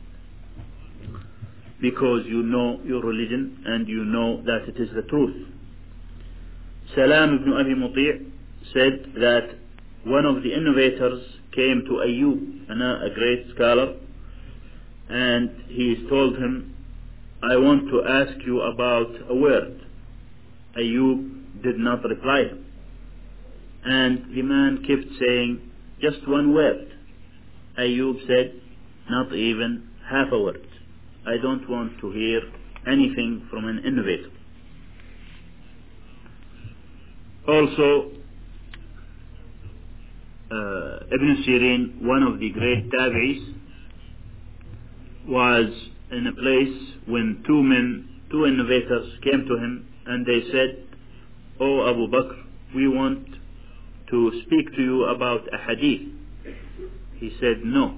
because you know your religion and you know that it is the truth. Salam ibn Abi Muti' said that one of the innovators came to Ayyub, a great scholar, and he told him, I want to ask you about a word. Ayyub did not reply him, and the man kept saying, just one word. Ayyub said, not even half a word. I don't want to hear anything from an innovator. Also, uh, Ibn Sirin, one of the great tabi'is, was in a place when two men, two innovators came to him and they said, "Oh Abu Bakr, we want to speak to you about a hadith." He said, "No."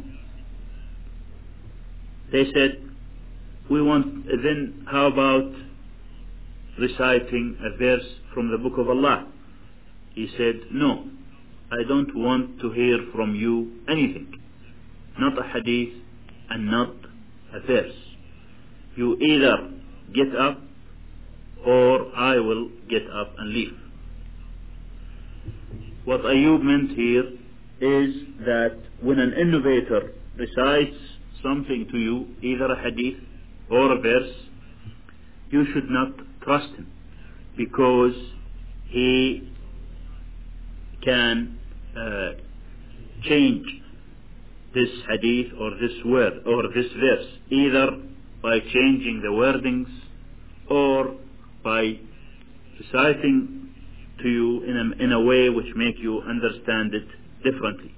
They said, "We want, then how about reciting a verse from the book of Allah?" He said, "No, I don't want to hear from you anything, not a hadith and not a verse. You either get up or I will get up and leave." What Ayyub meant here is that when an innovator recites something to you, either a hadith or a verse, you should not trust him, because he can uh, change this hadith or this word or this verse, either by changing the wordings or by reciting to you in a, in a way which make you understand it differently.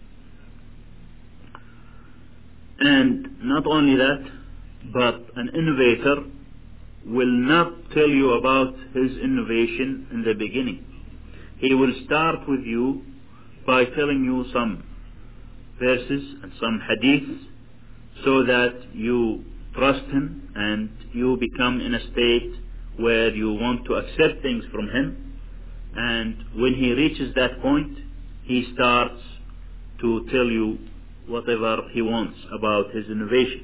And not only that, but an innovator will not tell you about his innovation in the beginning. He will start with you by telling you some verses and some hadiths so that you trust him and you become in a state where you want to accept things from him. And when he reaches that point, he starts to tell you whatever he wants about his innovation.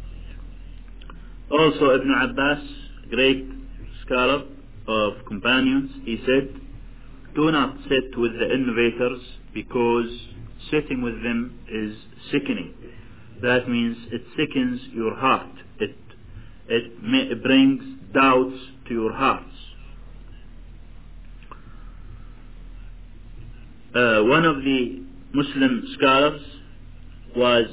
Also, Ibn Abbas, great scholar of companions, he said, "Do not sit with the innovators, because sitting with them is sickening." That means it sickens your heart. It, it, may, it brings doubts to your hearts. Uh, one of the Muslim scholars was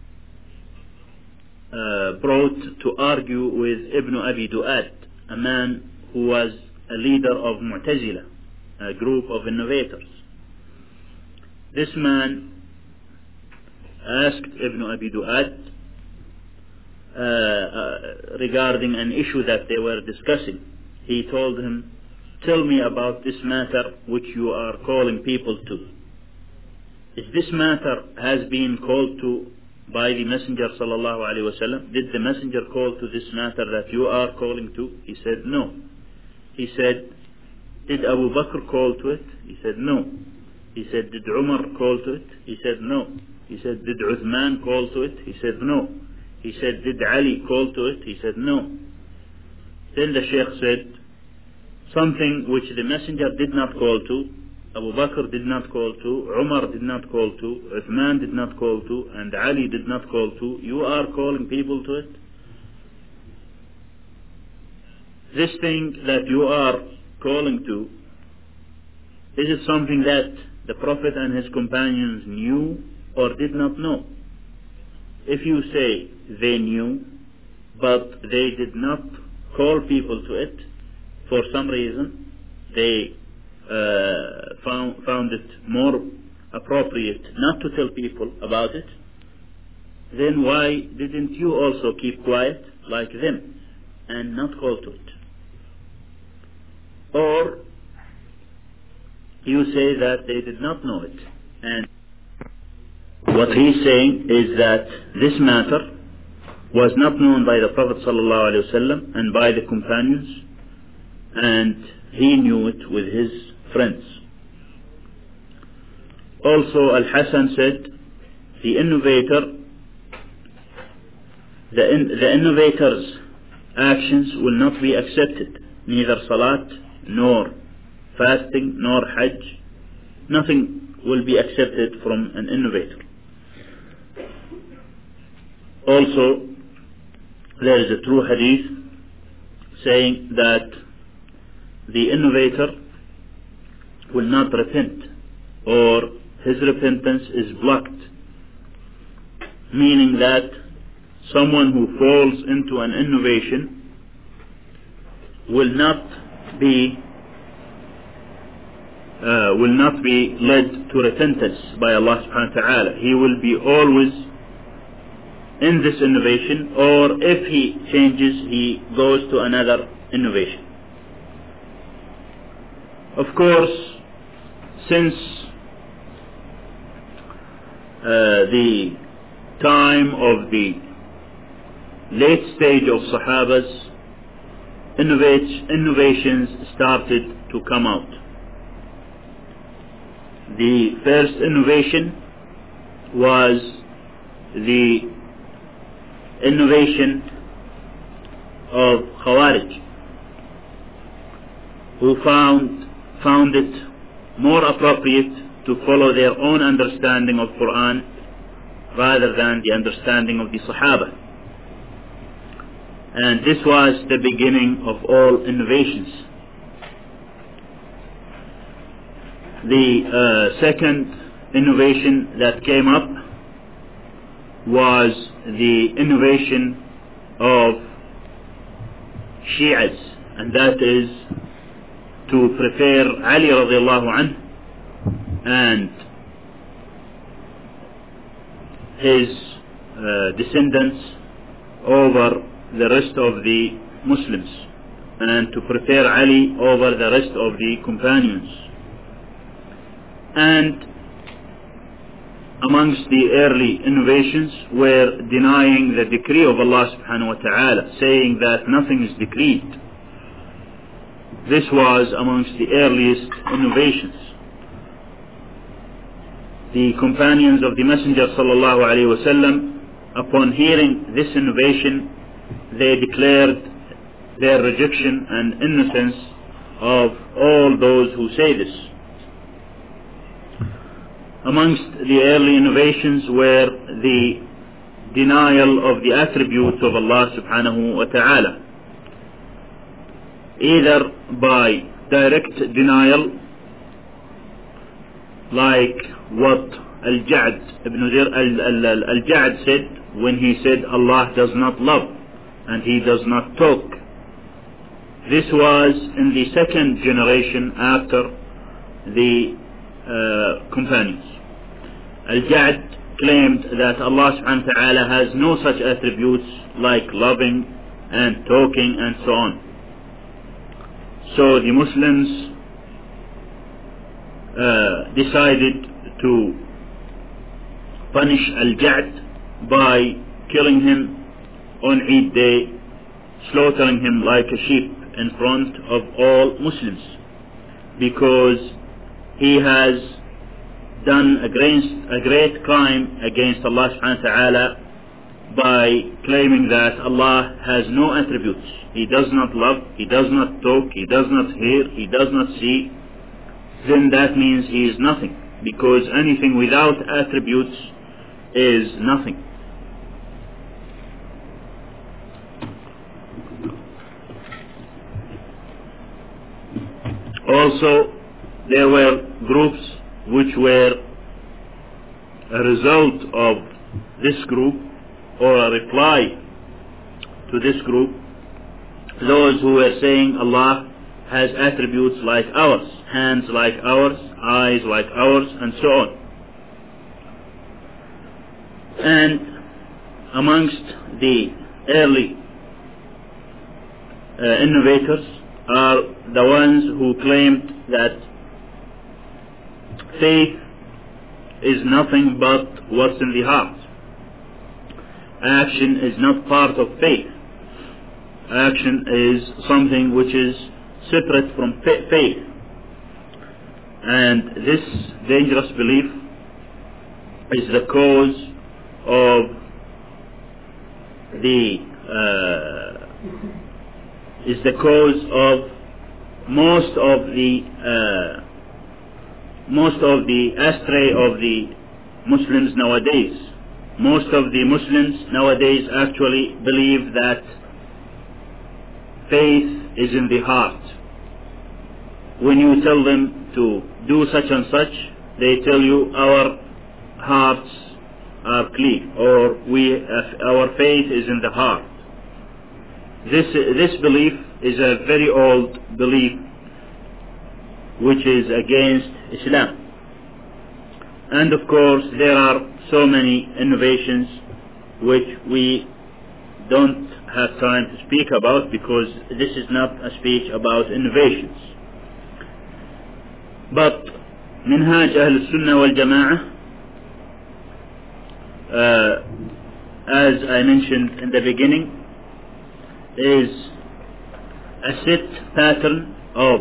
uh, brought to argue with Ibn Abi Du'ad, a man who was a leader of Mu'tazila, a group of innovators. This man asked Ibn Abi Du'ad uh, uh, regarding an issue that they were discussing. He told him, "Tell me about this matter which you are calling people to. Is this matter has been called to by the Messenger sallallahu alaihi wasallam? Did the Messenger call to this matter that you are calling to?" He said, "No." He said, "Did Abu Bakr call to it?" He said, "No." He said, "Did Umar call to it?" He said, "No." He said, "Did Uthman call to it?" He said, "No." He said, "Did Ali call to it?" He said, "No." Then the Shaykh said, "Something which the Messenger did not call to, Abu Bakr did not call to, Umar did not call to, Uthman did not call to, and Ali did not call to, you are calling people to it? This thing that you are calling to, is it something that the Prophet and his companions knew or did not know? If you say they knew, but they did not call people to it, for some reason they uh, found, found it more appropriate not to tell people about it, then why didn't you also keep quiet like them and not call to it? Or you say that they did not know it, and what he's saying is that this matter was not known by the Prophet ﷺ and by the companions, and he knew it with his friends. Also, Al-Hasan said, the innovator, the, in, the innovator's actions will not be accepted, neither salat, nor fasting, nor hajj. Nothing will be accepted from an innovator. Also, there is a true hadith saying that the innovator will not repent, or his repentance is blocked, meaning that someone who falls into an innovation will not be uh, will not be led to repentance by Allah subhanahu wa ta'ala. He will be always in this innovation, or if he changes, he goes to another innovation. Of course, since uh, the time of the late stage of Sahabas, innovate, innovations started to come out. The first innovation was the innovation of Khawarij, who found found it more appropriate to follow their own understanding of Quran rather than the understanding of the Sahaba. And this was the beginning of all innovations. The uh, second innovation that came up was the innovation of Shi'as, and that is to prefer Ali radiallahu anhu and his uh, descendants over the rest of the Muslims, and to prefer Ali over the rest of the companions. And amongst the early innovations were denying the decree of Allah subhanahu wa ta'ala, saying that nothing is decreed. This was amongst the earliest innovations. The companions of the Messenger sallallahu alaihi wasallam, upon hearing this innovation, they declared their rejection and innocence of all those who say this. Amongst the early innovations were the denial of the attributes of Allah subhanahu wa ta'ala, either by direct denial, like what Al-Ja'd ibn Al-Ja'd said when he said Allah does not love and he does not talk. This was in the second generation after the uh, companions. Al-Ja'd claimed that Allah subhanahu wa ta'ala has no such attributes like loving and talking and so on. So the Muslims uh, decided to punish Al-Ja'd by killing him on Eid day, slaughtering him like a sheep in front of all Muslims, because he has done a great, a great crime against Allah subhanahu wa ta'ala by claiming that Allah has no attributes. He does not love, He does not talk, He does not hear, He does not see. Then that means He is nothing, because anything without attributes is nothing. Also, there were groups which were a result of this group, or a reply to this group, those who were saying Allah has attributes like ours, hands like ours, eyes like ours, and so on. And amongst the early uh, innovators are the ones who claimed that faith is nothing but what's in the heart. Action is not part of faith. Action is something which is separate from faith. And this dangerous belief is the cause of the uh, is the cause of most of the uh, most of the astray of the Muslims nowadays. Most of the Muslims nowadays actually believe that faith is in the heart. When you tell them to do such and such, they tell you our hearts are clean, or we uh, our faith is in the heart. This this belief is a very old belief which is against Islam. And of course there are so many innovations which we don't have time to speak about because this is not a speech about innovations. But Minhaj Ahl Sunnah wal Jama'ah, uh, as I mentioned in the beginning, is a set pattern of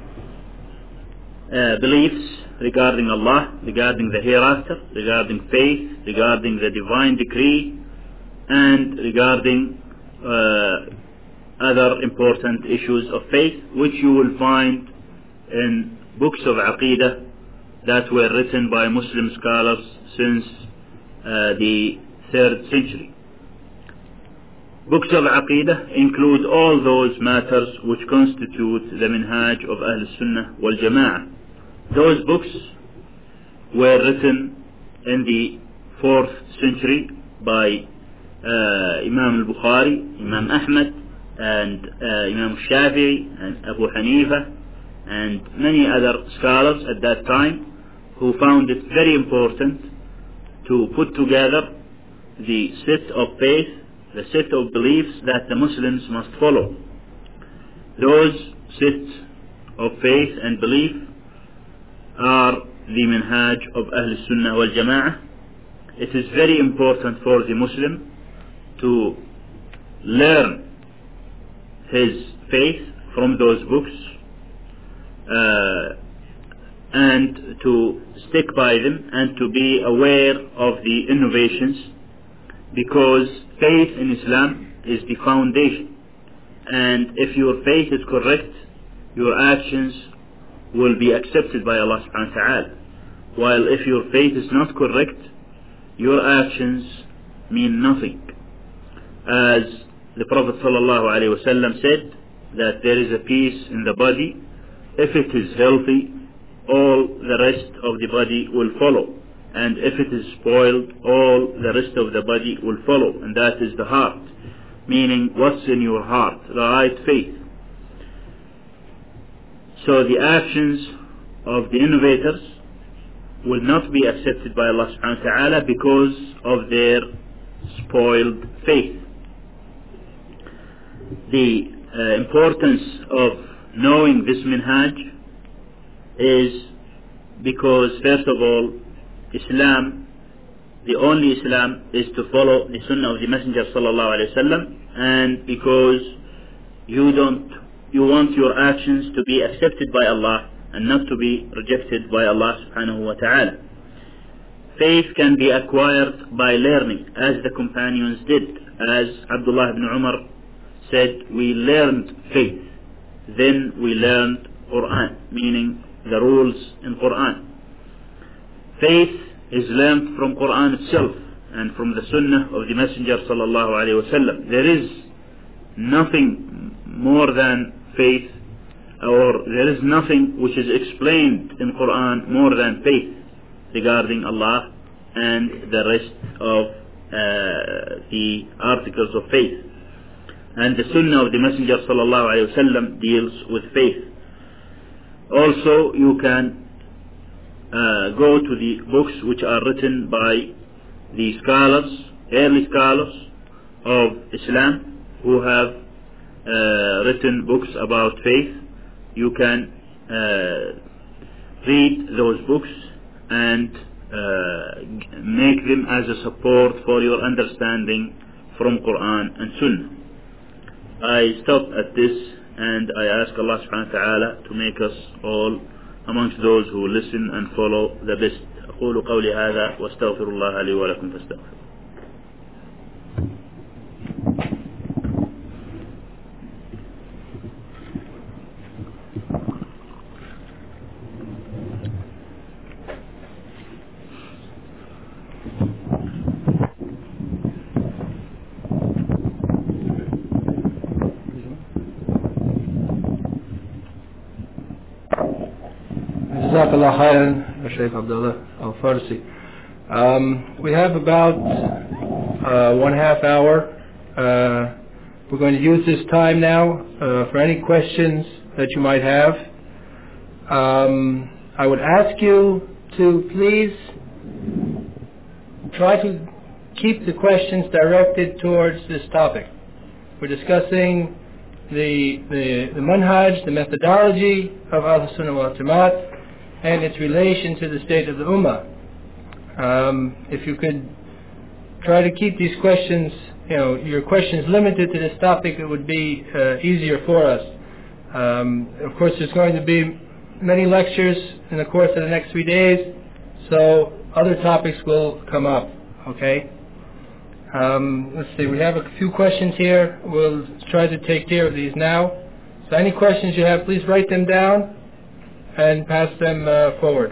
uh, beliefs regarding Allah, regarding the hereafter, regarding faith, regarding the divine decree, and regarding uh, other important issues of faith, which you will find in books of Aqidah that were written by Muslim scholars since uh, the third century. Books of Aqidah include all those matters which constitute the Minhaj of Ahl Sunnah wal Jama'ah. Those books were written in the fourth century by uh, Imam al-Bukhari, Imam Ahmad, and uh, Imam Shafi'i, and Abu Hanifa, and many other scholars at that time, who found it very important to put together the set of faith, the set of beliefs that the Muslims must follow. Those sets of faith and belief are the Minhaj of Ahl Sunnah wal Jama'ah. It is very important for the Muslim to learn his faith from those books uh, and to stick by them and to be aware of the innovations, because faith in Islam is the foundation, and if your faith is correct, your actions will be accepted by Allah subhanahu wa ta'ala, while if your faith is not correct, your actions mean nothing. As the Prophet sallallahu alaihi wasallam said that there is a piece in the body, if it is healthy, all the rest of the body will follow, and if it is spoiled, all the rest of the body will follow, and that is the heart, meaning what's in your heart, the right faith. So the actions of the innovators will not be accepted by Allah subhanahu wa ta'ala because of their spoiled faith. The uh, importance of knowing this minhaj is because, first of all, Islam, the only Islam, is to follow the Sunnah of the Messenger sallallahu alaihi wasallam, and because you don't, you want your actions to be accepted by Allah and not to be rejected by Allah subhanahu wa ta'ala. Faith can be acquired by learning, as the companions did. As Abdullah ibn Umar said, we learned faith, then we learned Quran, meaning the rules in Quran. Faith is learned from Quran itself and from the Sunnah of the Messenger sallallahu alaihi wasallam. There is nothing more than faith, or there is nothing which is explained in Quran more than faith regarding Allah and the rest of uh, the articles of faith. And the Sunnah of the Messenger sallallahu alaihi wasallam deals with faith. Also, you can uh, go to the books which are written by the scholars, early scholars of Islam, who have uh, written books about faith. You can uh, read those books and uh, make them as a support for your understanding from Quran and Sunnah. I stop at this, and I ask Allah subhanahu wa ta'ala to make us all amongst those who listen and follow the best. أقول قولي هذا واستغفر الله لي ولكم فاستغفروا. Jazakallah khairan, Shaykh Abdullah Al-Farsi. Um, we have about uh, one half hour. Uh, we're going to use this time now uh, for any questions that you might have. Um, I would ask you to please try to keep the questions directed towards this topic. We're discussing the, the, the manhaj, the methodology of Ahl Sunnah wal Jamaat, and its relation to the state of the Ummah. Um, if you could try to keep these questions, you know, your questions limited to this topic, it would be uh, easier for us. Um, of course, there's going to be many lectures in the course of the next three days, so other topics will come up, okay? Um, let's see, we have a few questions here. We'll try to take care of these now. So any questions you have, please write them down and pass them uh, forward.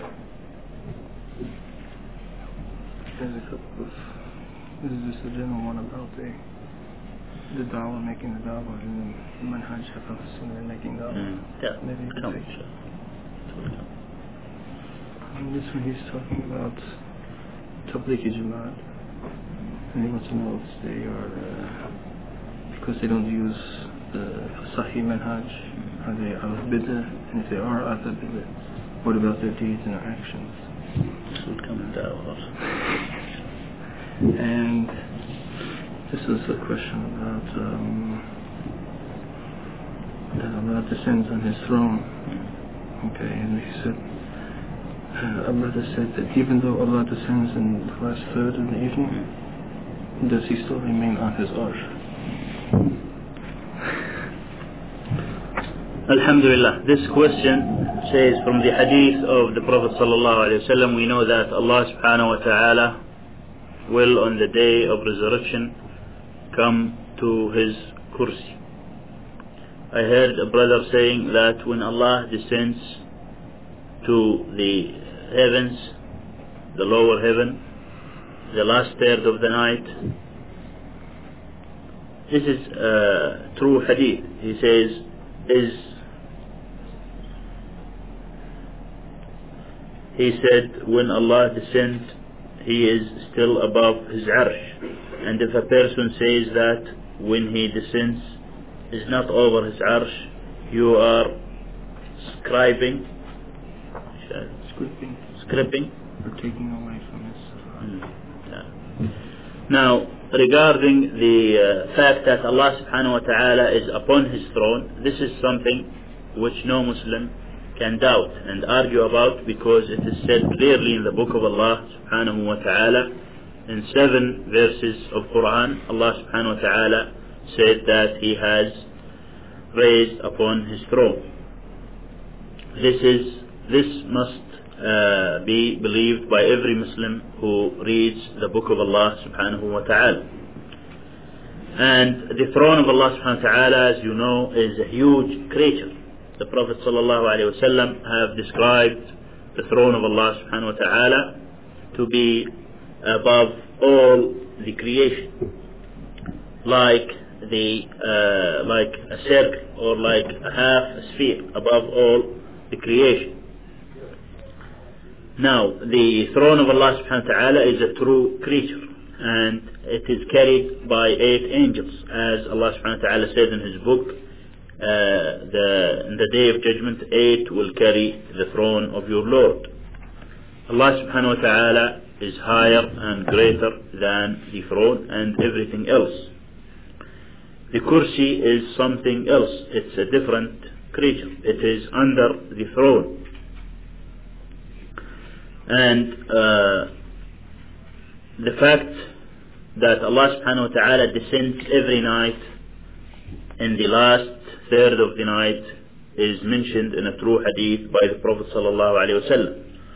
There's a couple of, this is just a general one about the the dawah, making the dawah, and then manhaj of Sunnah and making dawah. Mm. Yeah. Maybe you can Come, take sure. And this one he's talking about Tablighi Jamaat, and he wants to know if they are, uh, because they don't use the Sahih manhaj, are they Ahl Bid'ah? And if they are Ahl Bid'ah, what about their deeds and their actions? This would come in dawah. And this is a question about um, that Allah descends on His throne. Okay, and he said, uh, a brother said that even though Allah descends in the last third of the evening, does He still remain on His arsh? Alhamdulillah, this question says from the hadith of the Prophet sallallahu alaihi wasallam, we know that Allah subhanahu wa ta'ala will on the day of resurrection come to His kursi. I heard a brother saying that when Allah descends to the heavens, the lower heaven, the last third of the night, this is a true hadith. He says, is he said when Allah descends, He is still above His arsh. And if a person says that when He descends is not over His arsh, you are scribing, Scripting. scripting, Or taking away from His. Mm. Yeah. Now, regarding the uh, fact that Allah subhanahu wa ta'ala is upon His throne, this is something which no Muslim can doubt and argue about, because it is said clearly in the book of Allah subhanahu wa ta'ala, in seven verses of Quran, Allah subhanahu wa ta'ala said that He has raised upon His throne. This is this must uh, be believed by every Muslim who reads the book of Allah subhanahu wa ta'ala. And the throne of Allah subhanahu wa ta'ala, as you know, is a huge creature. The Prophet sallallahu alaihi wasallam have described the throne of Allah subhanahu wa ta'ala to be above all the creation, like the uh, like a circle or like a half a sphere above all the creation. Now, the throne of Allah subhanahu wa ta'ala is a true creature, and it is carried by eight angels, as Allah subhanahu wa ta'ala said in His book. Uh, the, in the day of judgment, eight will carry the throne of your Lord. Allah subhanahu wa ta'ala is higher and greater than the throne and everything else. The kursi is something else. It's a different creature. It is under the throne. And uh, the fact that Allah subhanahu wa ta'ala descends every night in the last third of the night is mentioned in a true hadith by the Prophet sallallahu alaihi wasallam.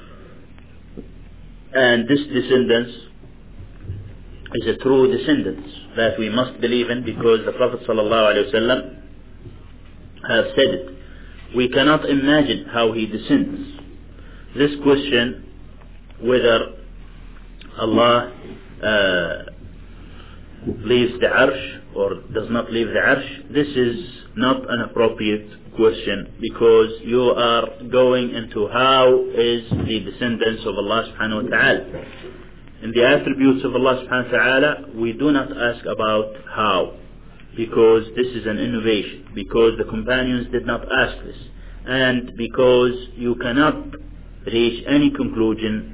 And this descendance is a true descendance that we must believe in, because the Prophet sallallahu alaihi wasallam has said it. We cannot imagine how He descends. This question, whether Allah uh, leaves the arsh or does not leave the arsh, this is not an appropriate question, because you are going into how is the descendants of Allah subhanahu wa ta'ala. In the attributes of Allah subhanahu wa ta'ala, we do not ask about how, because this is an innovation, because the companions did not ask this, and because you cannot reach any conclusion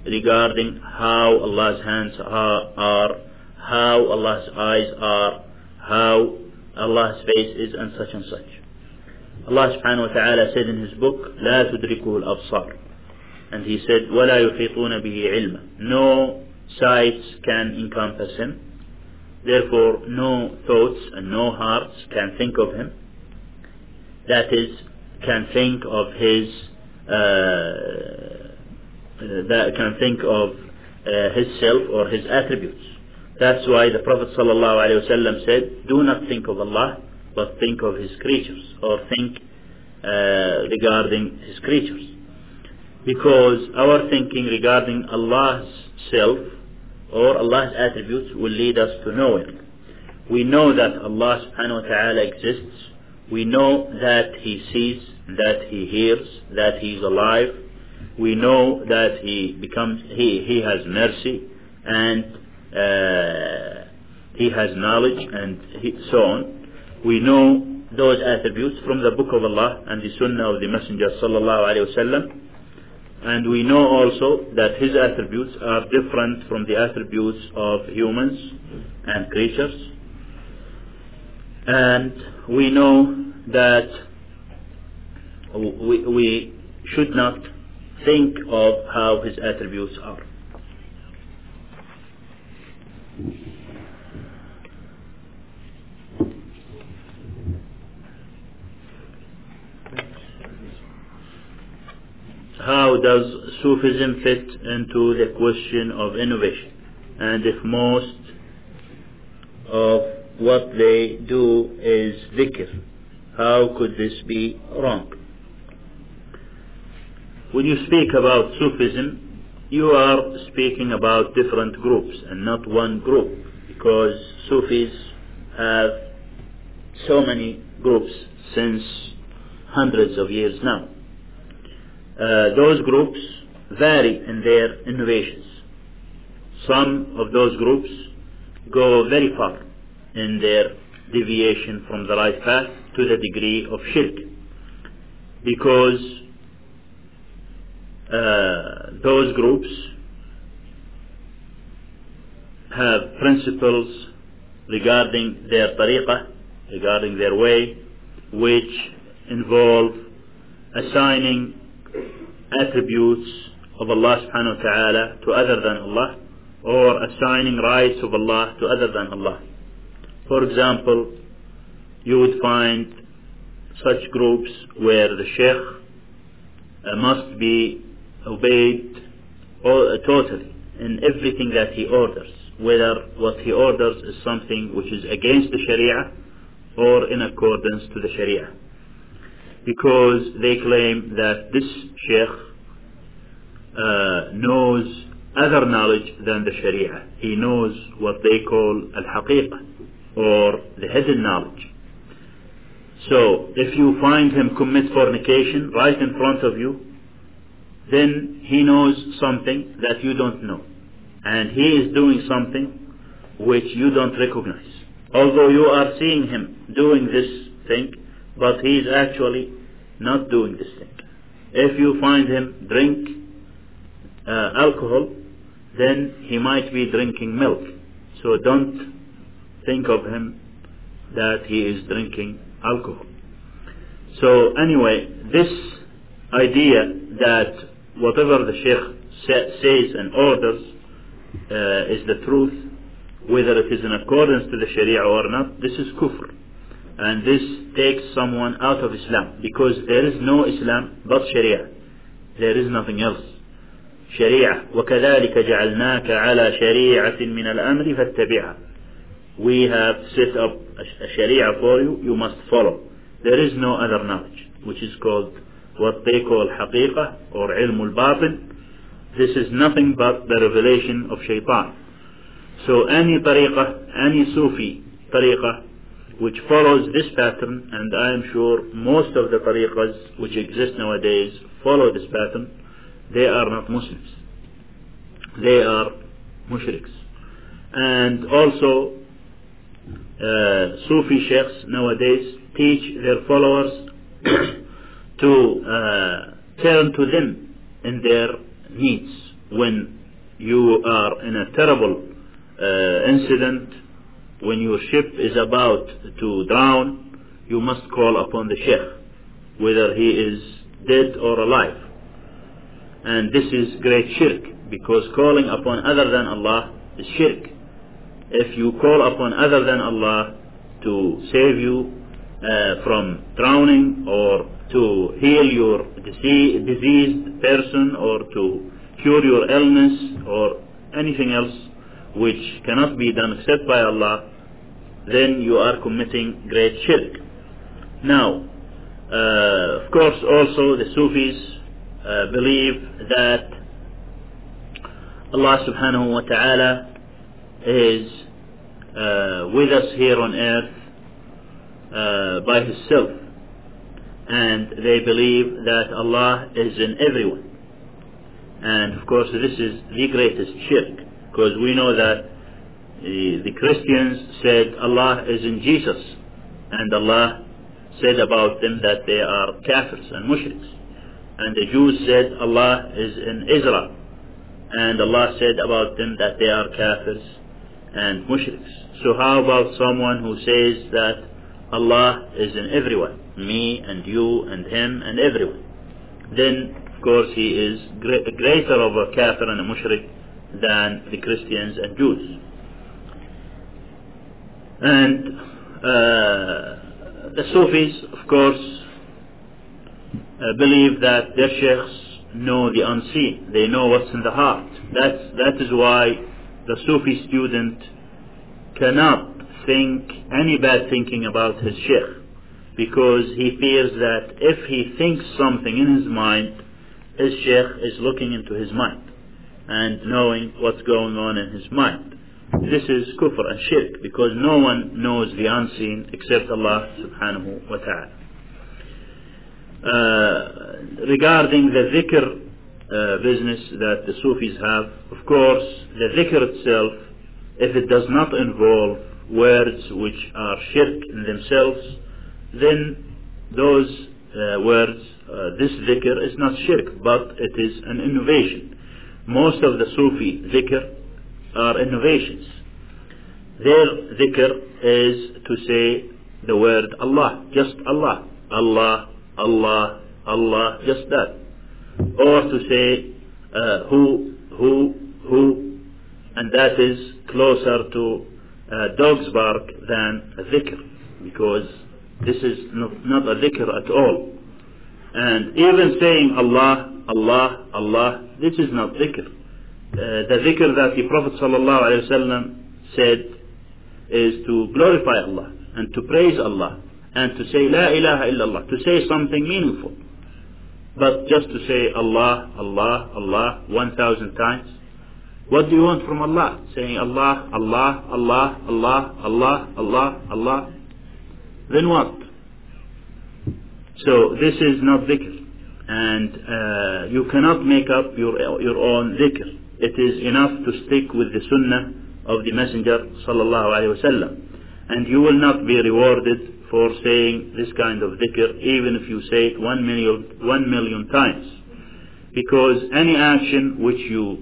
regarding how Allah's hands are, are, how Allah's eyes are, how Allah's face is, and such and such. Allah subhanahu wa ta'ala said in his book, لا تدركه الأبصار, and he said, ولا يحيطون به علما, no sights can encompass him, therefore no thoughts and no hearts can think of him, that is, can think of his uh, that can think of uh, his self or his attributes. That's why the Prophet sallallahu alaihi wasallam said, do not think of Allah, but think of his creatures, or think uh, regarding his creatures, because our thinking regarding Allah's self or Allah's attributes will lead us to knowing. We know that Allah subhanahu wa ta'ala exists, we know that he sees, that he hears, that he is alive, we know that he becomes he, he has mercy, and uh, he has knowledge, and he, so on. We know those attributes from the book of Allah and the sunnah of the Messenger sallallahu alaihi wasallam, and we know also that his attributes are different from the attributes of humans and creatures, and we know that we, we should not think of how his attributes are. How does Sufism fit into the question of innovation? And if most of what they do is dhikr, how could this be wrong? When you speak about Sufism, you are speaking about different groups and not one group, because Sufis have so many groups since hundreds of years now. Uh, those groups vary in their innovations. Some of those groups go very far in their deviation from the right path to the degree of shirk, because uh, those groups have principles regarding their tariqah, regarding their way, which involve assigning attributes of Allah subhanahu wa ta'ala to other than Allah, or assigning rights of Allah to other than Allah. For example, you would find such groups where the sheikh uh, must be obeyed all, uh, totally in everything that he orders, whether what he orders is something which is against the Sharia or in accordance to the Sharia, because they claim that this sheikh uh, knows other knowledge than the Sharia. He knows what they call al-haqiqah, or the hidden knowledge. So if you find him commit fornication right in front of you, then he knows something that you don't know, and he is doing something which you don't recognize, although you are seeing him doing this thing, but he is actually not doing this thing. If you find him drink uh, alcohol, then he might be drinking milk, so don't think of him that he is drinking alcohol. So anyway, this idea that whatever the sheikh sa- says and orders uh, is the truth, whether it is in accordance to the Sharia or not, this is kufr, and this takes someone out of Islam, because there is no Islam but Sharia. There is nothing else. Sharia. وَكَذَلِكَ جَعَلْنَاكَ عَلَى شَرِيعَةٍ مِنَ الْأَمْرِ فَاتَّبِعْهَا. We have set up a Sharia for you, you must follow. There is no other knowledge, which is called what they call haqiqah or ilm al-batin. This is nothing but the revelation of shaitan. So any tariqah, any Sufi tariqah which follows this pattern, and I am sure most of the tariqahs which exist nowadays follow this pattern, they are not Muslims. They are mushriks. And also uh, Sufi sheikhs nowadays teach their followers to uh, turn to them in their needs when you are in a terrible uh, incident, when your ship is about to drown, you must call upon the Sheikh, whether he is dead or alive. And this is great shirk, because calling upon other than Allah is shirk. If you call upon other than Allah to save you uh, from drowning, or to heal your disease, diseased person, or to cure your illness, or anything else which cannot be done except by Allah, then you are committing great shirk. Now, uh, of course, also the Sufis uh, believe that Allah subhanahu wa ta'ala is uh, with us here on earth uh, by Himself, and they believe that Allah is in everyone. And of course, this is the greatest shirk, because we know that the, the Christians said Allah is in Jesus, and Allah said about them that they are kafirs and mushriks. And the Jews said Allah is in Israel, and Allah said about them that they are kafirs and mushriks. So how about someone who says that Allah is in everyone, me and you and him and everyone? Then of course he is great, greater of a kafir and a mushrik than the Christians and Jews. And uh, the Sufis, of course, uh, believe that their sheikhs know the unseen. They know what's in the heart. That's, that is why the Sufi student cannot think any bad thinking about his sheikh, because he fears that if he thinks something in his mind, his sheikh is looking into his mind and knowing what's going on in his mind. This is kufr and shirk, because no one knows the unseen except Allah subhanahu wa ta'ala. Uh, regarding the dhikr uh, business that the Sufis have, of course, the dhikr itself, if it does not involve words which are shirk in themselves, then those uh, words, uh, this dhikr is not shirk, but it is an innovation. Most of the Sufi dhikr are innovations. Their dhikr is to say the word Allah, just Allah, Allah, Allah, Allah, just that. Or to say uh, who, who, who, and that is closer to uh, dog's bark than a dhikr, because this is not, not a dhikr at all. And even saying Allah, Allah, Allah, this is not dhikr. Uh, the dhikr that the Prophet sallallahu alaihi wasallam said is to glorify Allah and to praise Allah and to say La ilaha illallah, to say something meaningful. But just to say Allah, Allah, Allah one thousand times, what do you want from Allah? Saying Allah, Allah, Allah, Allah, Allah, Allah, Allah, then what? So this is not dhikr, and uh, you cannot make up your, your own dhikr. It is enough to stick with the sunnah of the Messenger sallallahu alaihi wasallam, and you will not be rewarded for saying this kind of dhikr even if you say it one million, one million times, because any action which you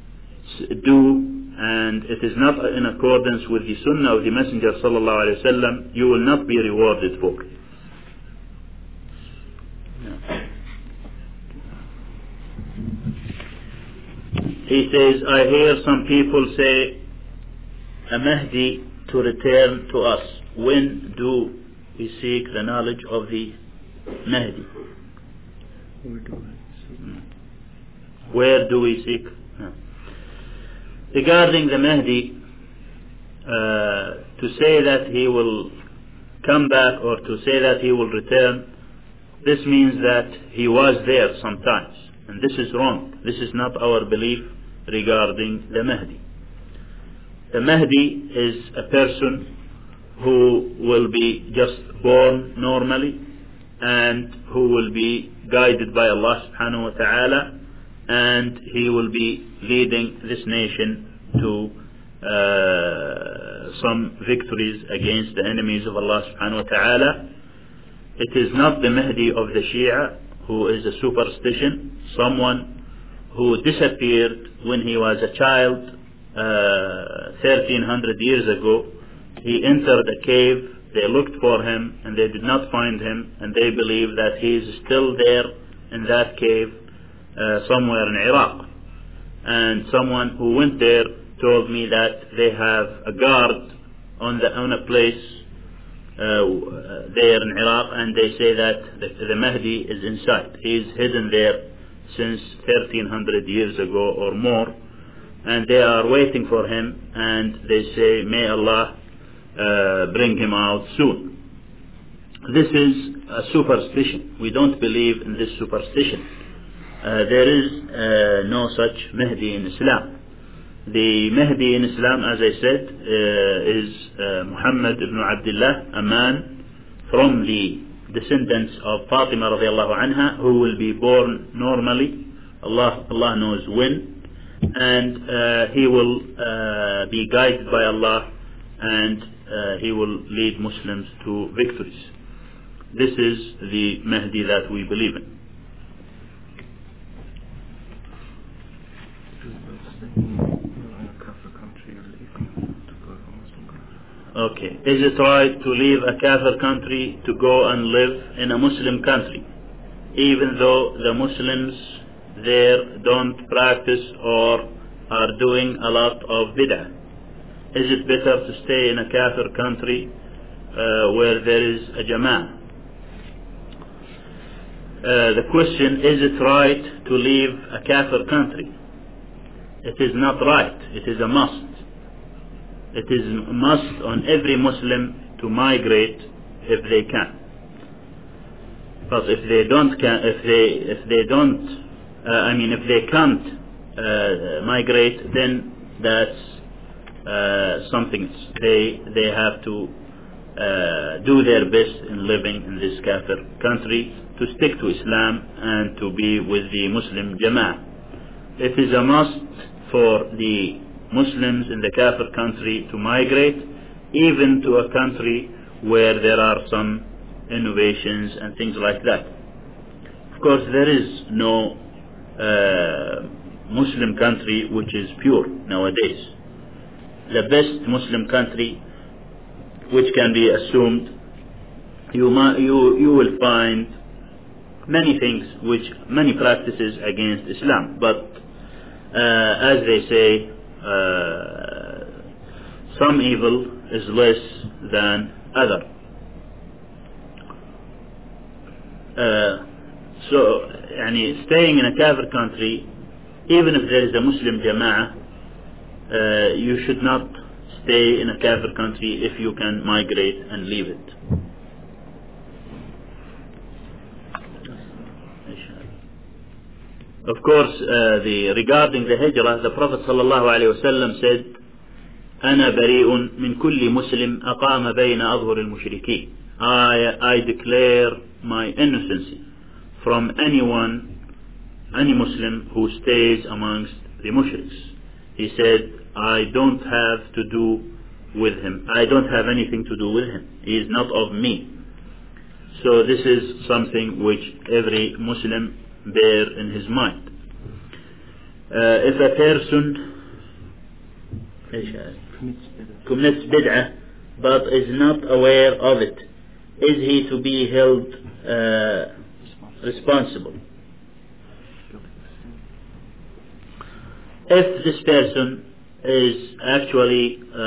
do and it is not in accordance with the sunnah of the Messenger sallallahu alaihi wasallam, you will not be rewarded for it. He says, I hear some people say a Mahdi to return to us. When do we seek the knowledge of the Mahdi? Where do we seek? No. Regarding the Mahdi, uh, to say that he will come back or to say that he will return, this means that he was there sometimes, and this is wrong. This is not our belief regarding the Mahdi. The Mahdi is a person who will be just born normally and who will be guided by Allah subhanahu wa ta'ala, and he will be leading this nation to uh, some victories against the enemies of Allah subhanahu wa ta'ala. It is not the Mahdi of the Shia, who is a superstition, someone who disappeared when he was a child uh, thirteen hundred years ago. He entered a cave, they looked for him and they did not find him, and they believe that he is still there in that cave uh, somewhere in Iraq. And someone who went there told me that they have a guard on the on a place uh, there in Iraq, and they say that the, the Mahdi is inside. He is hidden there since thirteen hundred years ago or more, and they are waiting for him, and they say, may Allah uh, bring him out soon. This is a superstition. We don't believe in this superstition. Uh, there is uh, no such Mahdi in Islam. The Mahdi in Islam, as I said, uh, is uh, Muhammad ibn Abdullah, a man from the descendants of Fatima radiallahu anha, who will be born normally. Allah, Allah knows when, and uh, he will uh, be guided by Allah, and uh, he will lead Muslims to victories. This is the Mahdi that we believe in. Okay. Is it right to leave a Kafir country to go and live in a Muslim country, even though the Muslims there don't practice or are doing a lot of bid'ah? Is it better to stay in a Kafir country uh, where there is a Jama'ah? Uh, the question, is it right to leave a Kafir country? It is not right. It is a must. It is a must on every Muslim to migrate if they can. But if they don't can, if they if they don't, uh, I mean, if they can't uh, migrate, then that's uh, something else. They they have to uh, do their best in living in this Kafir country, to stick to Islam and to be with the Muslim Jama'ah. It is a must for the Muslims in the Kafir country to migrate, even to a country where there are some innovations and things like that. Of course, there is no uh, Muslim country which is pure nowadays. The best Muslim country which can be assumed, you, you, you will find many things which, many practices against Islam, but uh, as they say, uh, some evil is less than other. Uh, so, yani, staying in a Kafir country, even if there is a Muslim Jama'ah, uh, you should not stay in a Kafir country if you can migrate and leave it. Of course, uh, the, regarding the Hijrah, the Prophet sallallahu alaihi wasallam said, أنا بريء من كل مسلم أقام بين أظهر المشركين. I, I declare my innocency from anyone, any Muslim who stays amongst the mushriks. He said, I don't have to do with him. I don't have anything to do with him. He is not of me. So this is something which every Muslim bear in his mind. Uh, if a person commits bid'ah but is not aware of it, is he to be held uh, responsible? If this person is actually uh,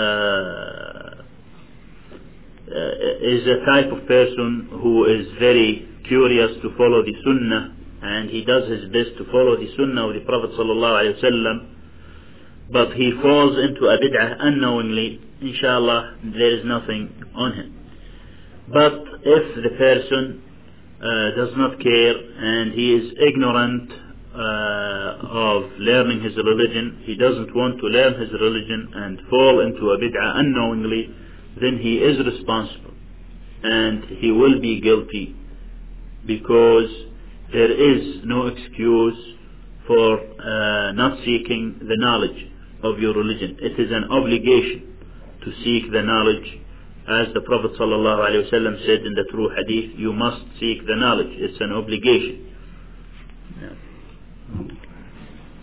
uh, is a type of person who is very curious to follow the Sunnah, and he does his best to follow the Sunnah of the Prophet sallallahu alaihi wasallam, but he falls into a bid'ah unknowingly, inshallah, there is nothing on him. But if the person uh, does not care and he is ignorant uh, of learning his religion, he doesn't want to learn his religion and fall into a bid'ah unknowingly, then he is responsible and he will be guilty, because there is no excuse for uh, not seeking the knowledge of your religion. It is an obligation to seek the knowledge, as the Prophet ﷺ said in the true hadith, you must seek the knowledge. It's an obligation. Yeah.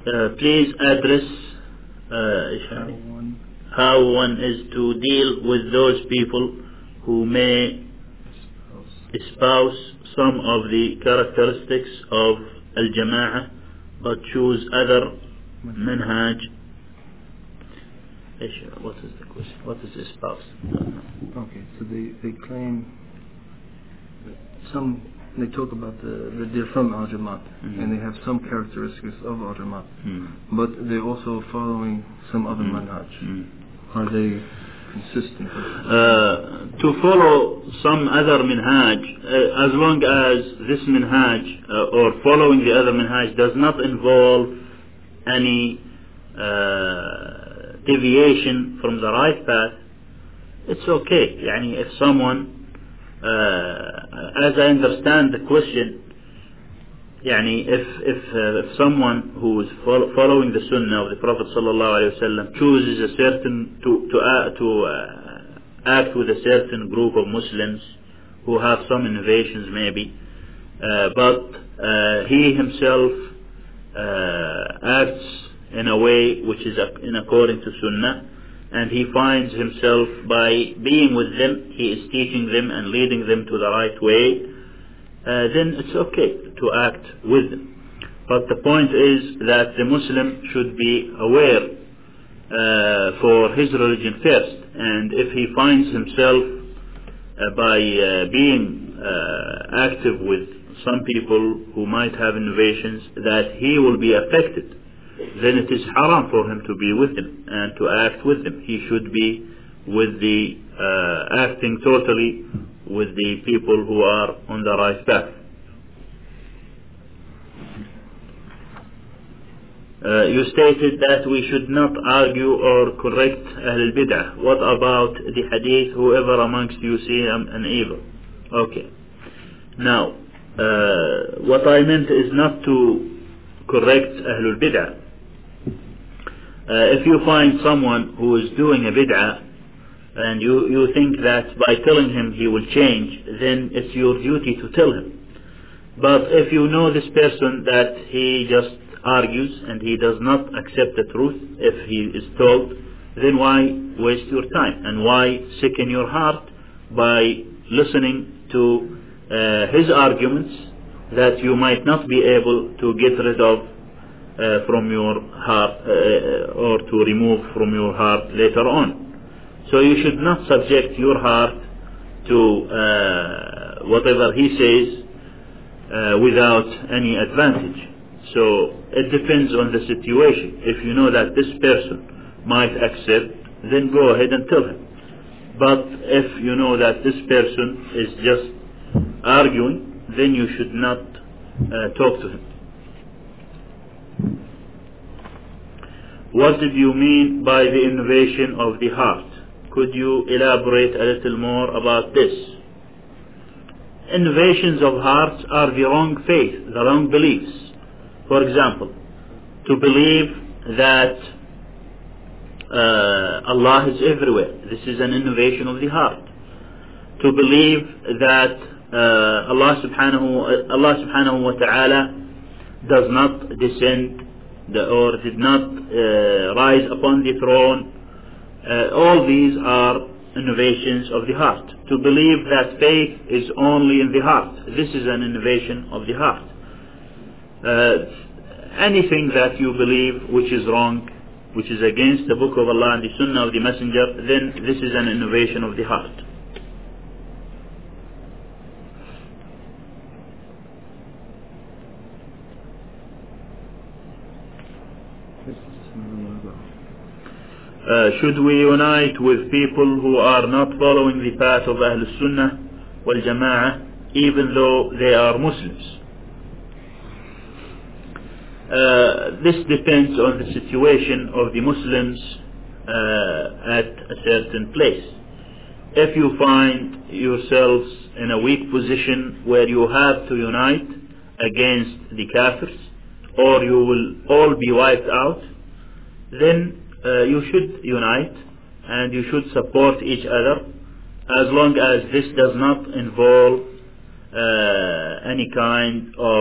uh, please address uh, how one is to deal with those people who may espouse some of the characteristics of al-jama'ah but choose other manhaj. What is the question? What is espouse? Okay, so they, they claim some, they talk about the, the they're from al-jama'ah, mm-hmm. and they have some characteristics of al-jama'ah, mm-hmm. but they're also following some other mm-hmm. manhaj. Mm-hmm. Are they consistent? Uh, to follow some other minhaj, uh, as long as this minhaj uh, or following the other minhaj does not involve any uh, deviation from the right path, it's okay. Yani if someone, uh, as I understand the question, Yani if if, uh, if someone who is fo- following the sunnah of the Prophet sallallahu alaihi wasallam chooses a certain to to uh, to uh, act with a certain group of Muslims who have some innovations maybe, uh, but uh, he himself uh, acts in a way which is in according to sunnah, and he finds himself by being with them, he is teaching them and leading them to the right way. Uh, then it's okay to act with them. But the point is that the Muslim should be aware uh, for his religion first, and if he finds himself uh, by uh, being uh, active with some people who might have innovations that he will be affected, then it is haram for him to be with them and to act with them. He should be with the uh, acting totally with the people who are on the right path. Uh, you stated that we should not argue or correct Ahl al-Bid'ah. What about the hadith, whoever amongst you see him an evil? Okay. Now, uh, what I meant is not to correct Ahl al-Bid'ah. Uh, if you find someone who is doing a bid'ah, and you, you think that by telling him he will change, then it's your duty to tell him. But if you know this person that he just argues and he does not accept the truth if he is told, then why waste your time and why sicken your heart by listening to uh, his arguments that you might not be able to get rid of uh, from your heart uh, or to remove from your heart later on. So you should not subject your heart to uh, whatever he says uh, without any advantage. So it depends on the situation. If you know that this person might accept, then go ahead and tell him. But if you know that this person is just arguing, then you should not uh, talk to him. What did you mean by the innovation of the heart? Could you elaborate a little more about this? Innovations of hearts are the wrong faith, the wrong beliefs. For example, to believe that uh, Allah is everywhere. This is an innovation of the heart. To believe that uh, Allah subhanahu Allah subhanahu wa ta'ala does not descend the, or did not uh, rise upon the throne. Uh, all these are innovations of the heart. To believe that faith is only in the heart, this is an innovation of the heart. Uh, anything that you believe which is wrong, which is against the book of Allah and the sunnah of the messenger, then this is an innovation of the heart. Uh, should we unite with people who are not following the path of Ahl Sunnah wal Jama'ah even though they are Muslims? Uh, this depends on the situation of the Muslims uh, at a certain place. If you find yourselves in a weak position where you have to unite against the Kafirs, or you will all be wiped out, then Uh, you should unite and you should support each other, as long as this does not involve uh, any kind of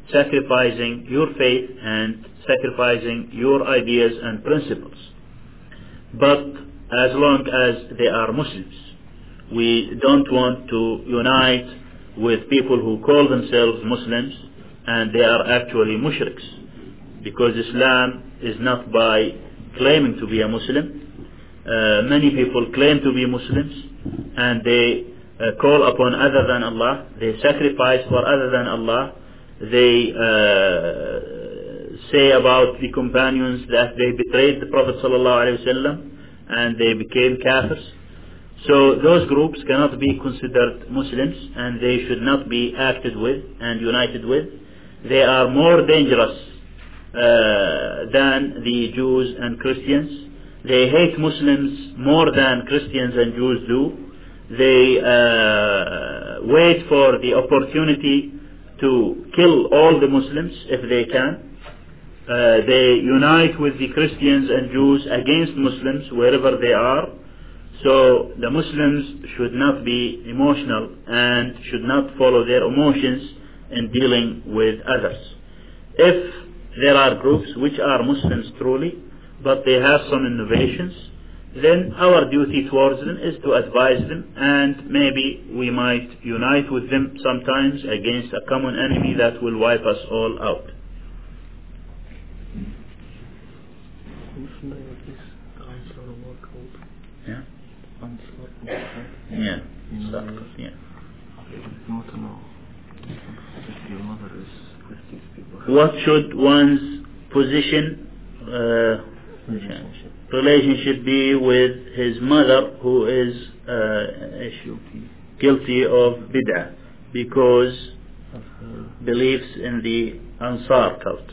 sacrificing your faith and sacrificing your ideas and principles. But as long as they are Muslims, we don't want to unite with people who call themselves Muslims and they are actually mushriks, because Islam is not by claiming to be a Muslim. Uh, many people claim to be Muslims and they uh, call upon other than Allah, they sacrifice for other than Allah, they uh, say about the companions that they betrayed the Prophet ﷺ and they became kafirs. So those groups cannot be considered Muslims and they should not be acted with and united with. They are more dangerous uh, than the Jews and Christians. They hate Muslims more than Christians and Jews do. They uh, wait for the opportunity to kill all the Muslims if they can. Uh, they unite with the Christians and Jews against Muslims wherever they are. So the Muslims should not be emotional and should not follow their emotions in dealing with others. If there are groups which are Muslims truly, but they have some innovations, then our duty towards them is to advise them, and maybe we might unite with them sometimes against a common enemy that will wipe us all out. Yeah. Yeah. So, yeah. What should one's position uh, relationship be with his mother, who is uh, guilty of bid'ah because believes in the Ansar cult?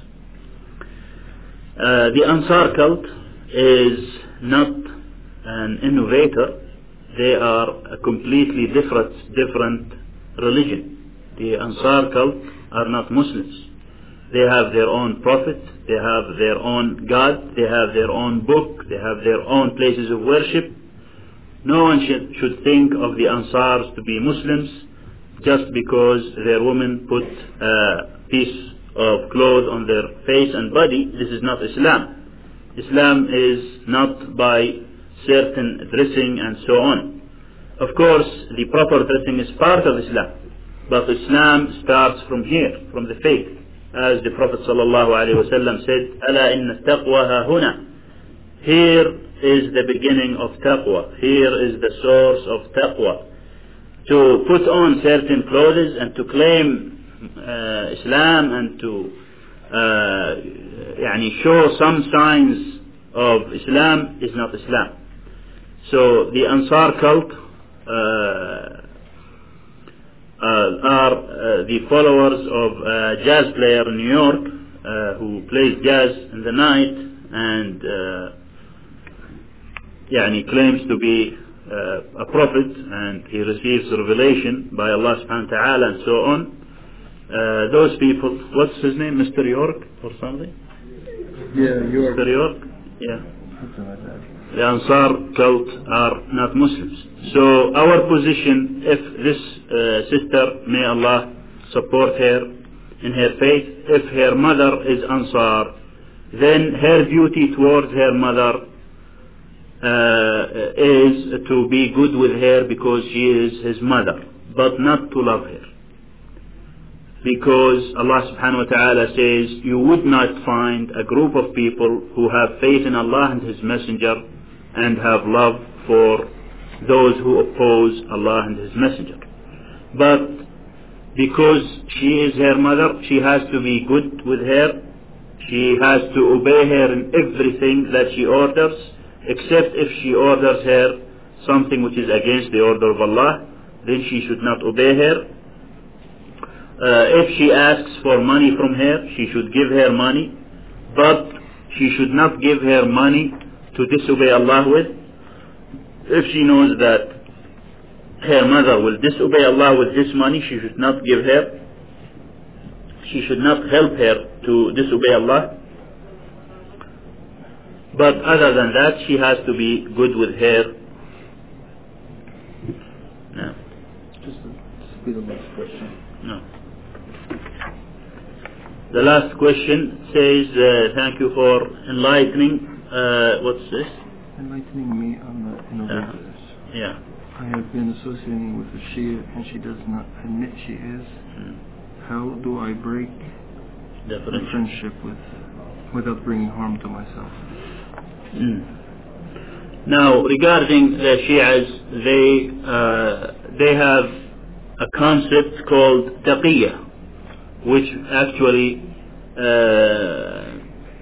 Uh, the Ansar cult is not an innovator. They are a completely different different religion. The Ansar cult are not Muslims. They have their own prophet, they have their own God, they have their own book, they have their own places of worship. No one should, should think of the Ansars to be Muslims just because their women put a piece of cloth on their face and body. This is not Islam. Islam is not by certain dressing and so on. Of course, the proper dressing is part of Islam, but Islam starts from here, from the faith. As the Prophet ﷺ said, أَلَا إِنَّ التَّقْوَى هَا هُنَا. Here is the beginning of taqwa. Here is the source of taqwa. To put on certain clothes and to claim uh, Islam and to uh, يعني show some signs of Islam is not Islam. So the Ansar cult uh, Uh, are uh, the followers of a jazz player in New York uh, who plays jazz in the night and uh, يعني claims to be uh, a prophet, and he receives revelation by Allah subhanahu wa ta'ala and so on. Uh, those people, what's his name, Mister York or something? Yeah, York. Mister York? Yeah. The Ansar cult are not Muslims. So our position, if this uh, sister, may Allah support her in her faith, if her mother is Ansar, then her duty towards her mother uh, is to be good with her because she is his mother, but not to love her. Because Allah subhanahu wa ta'ala says, you would not find a group of people who have faith in Allah and His Messenger and have love for those who oppose Allah and His Messenger. But because she is her mother, she has to be good with her. She has to obey her in everything that she orders, except if she orders her something which is against the order of Allah, then she should not obey her. Uh, if she asks for money from her, she should give her money, but she should not give her money to disobey Allah with. If she knows that her mother will disobey Allah with this money, she should not give her. She should not help her to disobey Allah. But other than that, she has to be good with her. No. Just to be the last question. No. the last question says, uh, thank you for enlightening, uh, what's this? Enlightening me on the innovators. Uh, yeah. I have been associating with a Shia and she does not admit she is. Mm. How do I break the, the friendship with, without bringing harm to myself? Mm. Now, regarding the Shias, they uh, they have a concept called taqiyya, which actually uh,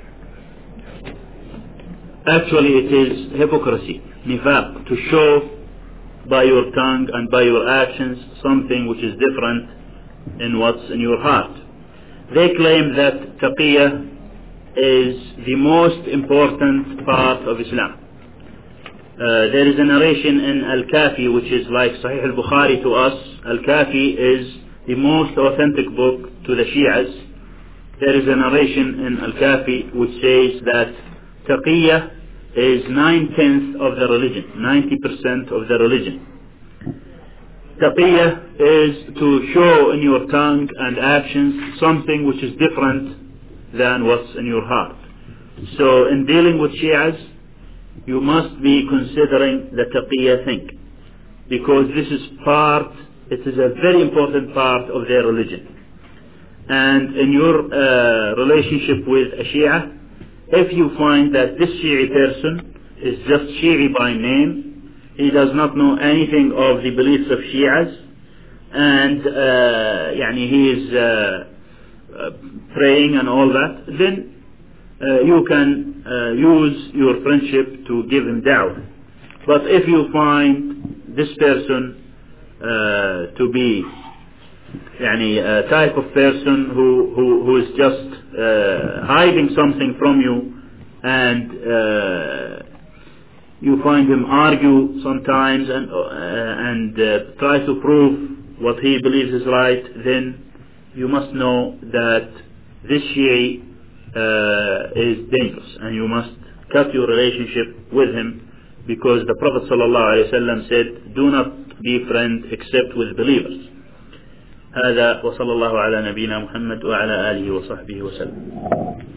actually it is hypocrisy, nifaq, to show by your tongue and by your actions something which is different in what's in your heart. They claim that taqiyya is the most important part of Islam. Uh, there is a narration in Al-Kafi, which is like Sahih al-Bukhari to us. Al-Kafi is the most authentic book to the Shias. There is a narration in Al-Kafi which says that taqiyya is nine-tenths of the religion, ninety percent of the religion. Taqiyya is to show in your tongue and actions something which is different than what's in your heart. So in dealing with Shias, you must be considering the taqiyya thing, because this is part, it is a very important part of their religion. And in your uh, relationship with a Shia, if you find that this Shi'i person is just Shi'i by name, he does not know anything of the beliefs of Shias, and uh, يعني he is uh, uh, praying and all that, then uh, you can uh, use your friendship to give him da'wah. But if you find this person uh, to be يعني a type of person who, who, who is just uh, hiding something from you, and uh, you find him argue sometimes and, uh, and uh, try to prove what he believes is right, then you must know that this Shi'i uh, is dangerous, and you must cut your relationship with him, because the Prophet ﷺ said, do not be friend except with believers. هذا وصلى الله على نبينا محمد وعلى آله وصحبه وسلم.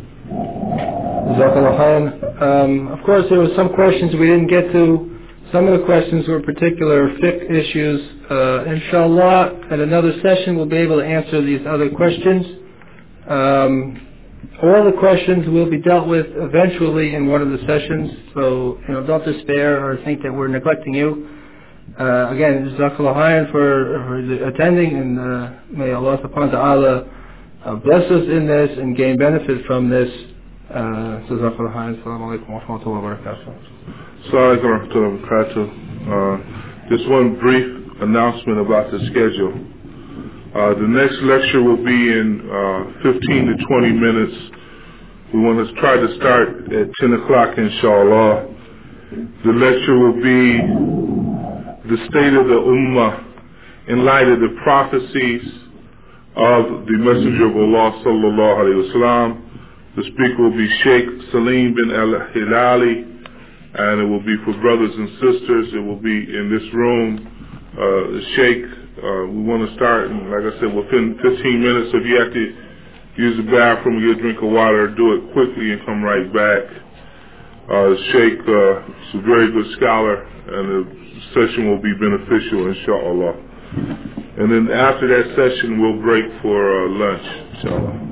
Um, of course, there were some questions we didn't get to. Some of the questions were particular fiqh issues. Uh, inshallah, at another session, we'll be able to answer these other questions. Um, all the questions will be dealt with eventually in one of the sessions. So, you know, don't despair or think that we're neglecting you. Uh, again, Jazakallah khairan for, for the attending, and uh, may Allah subhanahu wa ta'ala uh, bless us in this and gain benefit from this. Jazakallah khairan. Assalamu alaikum wa rahmatullahi wa barakatuh. Assalamu alaikum wa rahmatullahi wa barakatuh. Just one brief announcement about the schedule. Uh, the next lecture will be in uh, fifteen to twenty minutes. We want to try to start at ten o'clock, inshallah. The lecture will be the state of the Ummah in light of the prophecies of the Messenger of Allah sallallahu alayhi wa sallam. The speaker will be Sheikh Salim bin al-Hilali, and it will be for brothers and sisters. It will be in this room. Uh, the Sheikh, uh, we want to start, like I said, within fifteen minutes. If you have to use the bathroom, get a drink of water, do it quickly and come right back. Uh, Sheikh uh, is a very good scholar, and the session will be beneficial, inshallah. And then after that session, we'll break for uh, lunch, inshallah.